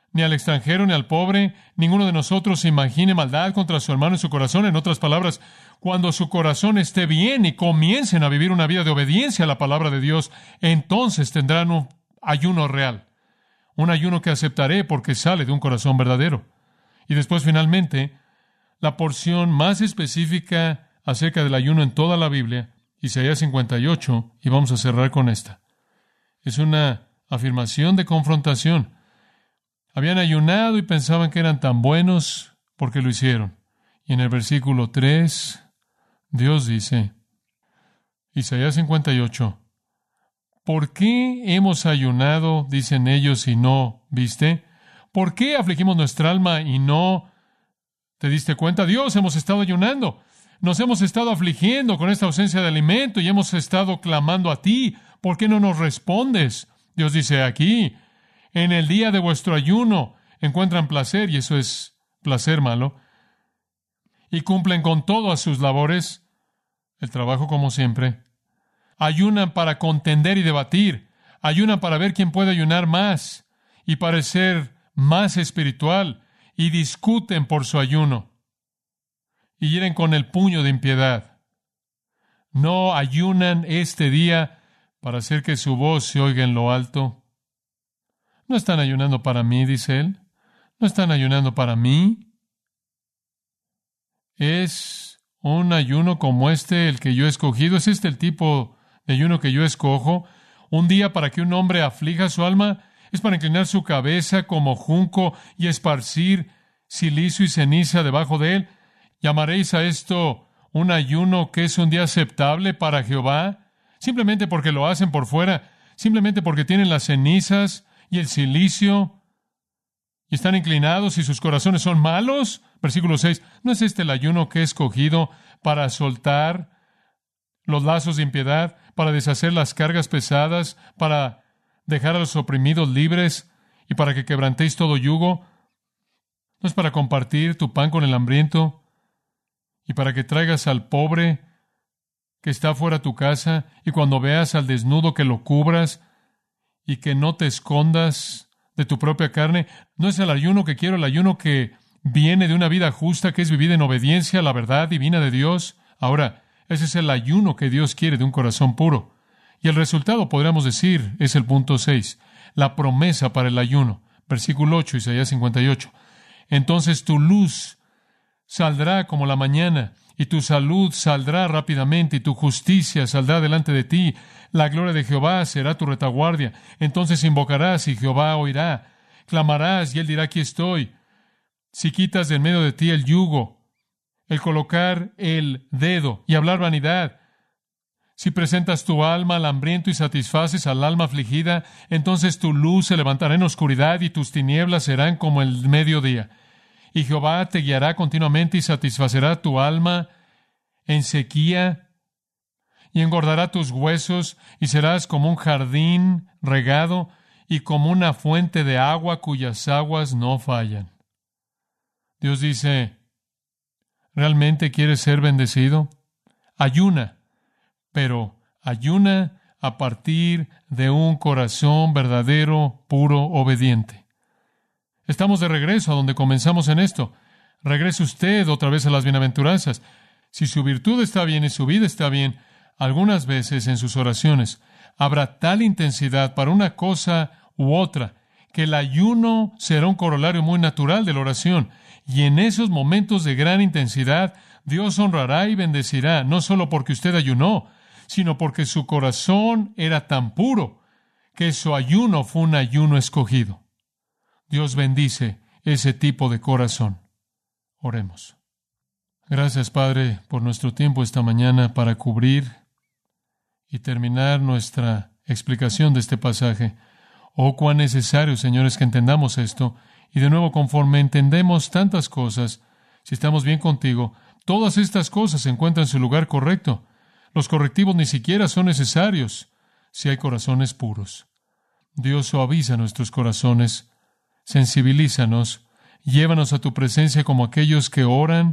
ni al extranjero, ni al pobre. Ninguno de nosotros imagine maldad contra su hermano en su corazón. En otras palabras, cuando su corazón esté bien y comiencen a vivir una vida de obediencia a la palabra de Dios, entonces tendrán un ayuno real. Un ayuno que aceptaré porque sale de un corazón verdadero. Y después, finalmente, la porción más específica acerca del ayuno en toda la Biblia, Isaías 58, y vamos a cerrar con esta. Es una afirmación de confrontación. Habían ayunado y pensaban que eran tan buenos porque lo hicieron. Y en el versículo 3, Dios dice, Isaías 58, ¿por qué hemos ayunado, dicen ellos, y no viste? ¿Por qué afligimos nuestra alma y no te diste cuenta? Dios, hemos estado ayunando. Nos hemos estado afligiendo con esta ausencia de alimento y hemos estado clamando a ti. ¿Por qué no nos respondes? Dios dice aquí, en el día de vuestro ayuno encuentran placer, y eso es placer malo, y cumplen con todas sus labores, el trabajo como siempre. Ayunan para contender y debatir. Ayunan para ver quién puede ayunar más y parecer más espiritual, y discuten por su ayuno y hieren con el puño de impiedad. No ayunan este día para hacer que su voz se oiga en lo alto. No están ayunando para mí, dice él. No están ayunando para mí. ¿Es un ayuno como este el que yo he escogido? ¿Es este el tipo de ayuno que yo escojo? ¿Un día para que un hombre aflija su alma? ¿Es para inclinar su cabeza como junco y esparcir cilicio y ceniza debajo de él? ¿Llamaréis a esto un ayuno que es un día aceptable para Jehová? Simplemente porque lo hacen por fuera, simplemente porque tienen las cenizas y el cilicio y están inclinados y sus corazones son malos. Versículo 6, ¿no es este el ayuno que he escogido para soltar los lazos de impiedad, para deshacer las cargas pesadas, para dejar a los oprimidos libres y para que quebrantéis todo yugo? ¿No es para compartir tu pan con el hambriento y para que traigas al pobre que está fuera de tu casa, y cuando veas al desnudo que lo cubras y que no te escondas de tu propia carne? ¿No es el ayuno que quiero, el ayuno que viene de una vida justa, que es vivida en obediencia a la verdad divina de Dios? Ahora, ese es el ayuno que Dios quiere de un corazón puro. Y el resultado, podríamos decir, es el punto 6, la promesa para el ayuno. Versículo 8, Isaías 58. Entonces tu luz saldrá como la mañana, y tu salud saldrá rápidamente, y tu justicia saldrá delante de ti. La gloria de Jehová será tu retaguardia. Entonces invocarás, y Jehová oirá. Clamarás, y él dirá, aquí estoy. Si quitas de en medio de ti el yugo, el colocar el dedo y hablar vanidad, si presentas tu alma al hambriento y satisfaces al alma afligida, entonces tu luz se levantará en oscuridad y tus tinieblas serán como el mediodía. Y Jehová te guiará continuamente y satisfacerá tu alma en sequía y engordará tus huesos, y serás como un jardín regado y como una fuente de agua cuyas aguas no fallan. Dios dice, ¿realmente quieres ser bendecido? Ayuna, pero ayuna a partir de un corazón verdadero, puro, obediente. Estamos de regreso a donde comenzamos en esto. Regrese usted otra vez a las bienaventuranzas. Si su virtud está bien y su vida está bien, algunas veces en sus oraciones habrá tal intensidad para una cosa u otra que el ayuno será un corolario muy natural de la oración. Y en esos momentos de gran intensidad, Dios honrará y bendecirá, no solo porque usted ayunó, sino porque su corazón era tan puro que su ayuno fue un ayuno escogido. Dios bendice ese tipo de corazón. Oremos. Gracias, Padre, por nuestro tiempo esta mañana para cubrir y terminar nuestra explicación de este pasaje. Oh, cuán necesario, Señor, es que entendamos esto. Y de nuevo, conforme entendemos tantas cosas, si estamos bien contigo, todas estas cosas se encuentran en su lugar correcto. Los correctivos ni siquiera son necesarios si hay corazones puros. Dios, suaviza nuestros corazones, sensibilízanos, llévanos a tu presencia como aquellos que oran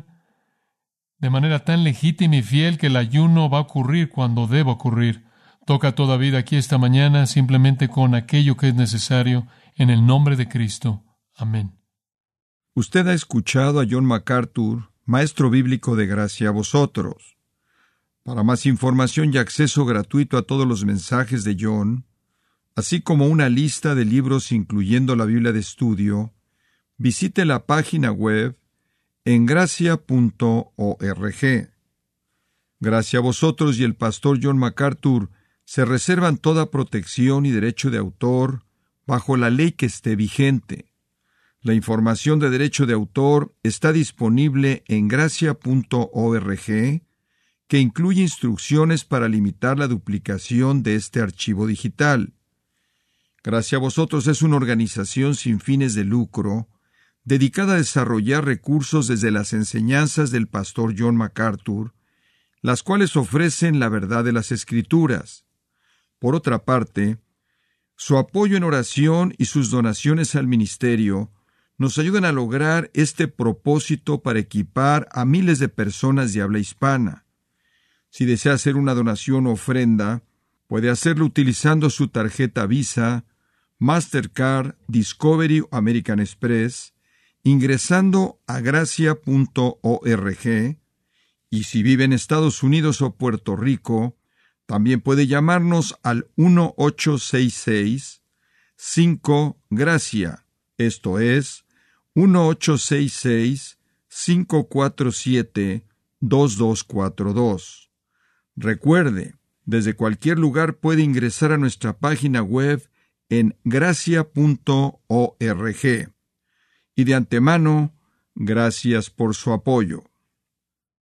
de manera tan legítima y fiel que el ayuno va a ocurrir cuando deba ocurrir. Toca toda vida aquí esta mañana simplemente con aquello que es necesario en el nombre de Cristo. Amén. Usted ha escuchado a John MacArthur, maestro bíblico de Gracia a Vosotros. Para más información y acceso gratuito a todos los mensajes de John, así como una lista de libros incluyendo la Biblia de estudio, visite la página web en gracia.org. Gracia a Vosotros y el pastor John MacArthur se reservan toda protección y derecho de autor bajo la ley que esté vigente. La información de derecho de autor está disponible en gracia.org, que incluye instrucciones para limitar la duplicación de este archivo digital. Gracia a Vosotros es una organización sin fines de lucro, dedicada a desarrollar recursos desde las enseñanzas del pastor John MacArthur, las cuales ofrecen la verdad de las Escrituras. Por otra parte, su apoyo en oración y sus donaciones al ministerio nos ayudan a lograr este propósito para equipar a miles de personas de habla hispana. Si desea hacer una donación o ofrenda, puede hacerlo utilizando su tarjeta Visa, Mastercard, Discovery o American Express, ingresando a gracia.org, y si vive en Estados Unidos o Puerto Rico, también puede llamarnos al 1-866-5-GRACIA, esto es, 1-866-547-2242. Recuerde, desde cualquier lugar puede ingresar a nuestra página web en gracia.org. Y de antemano, gracias por su apoyo.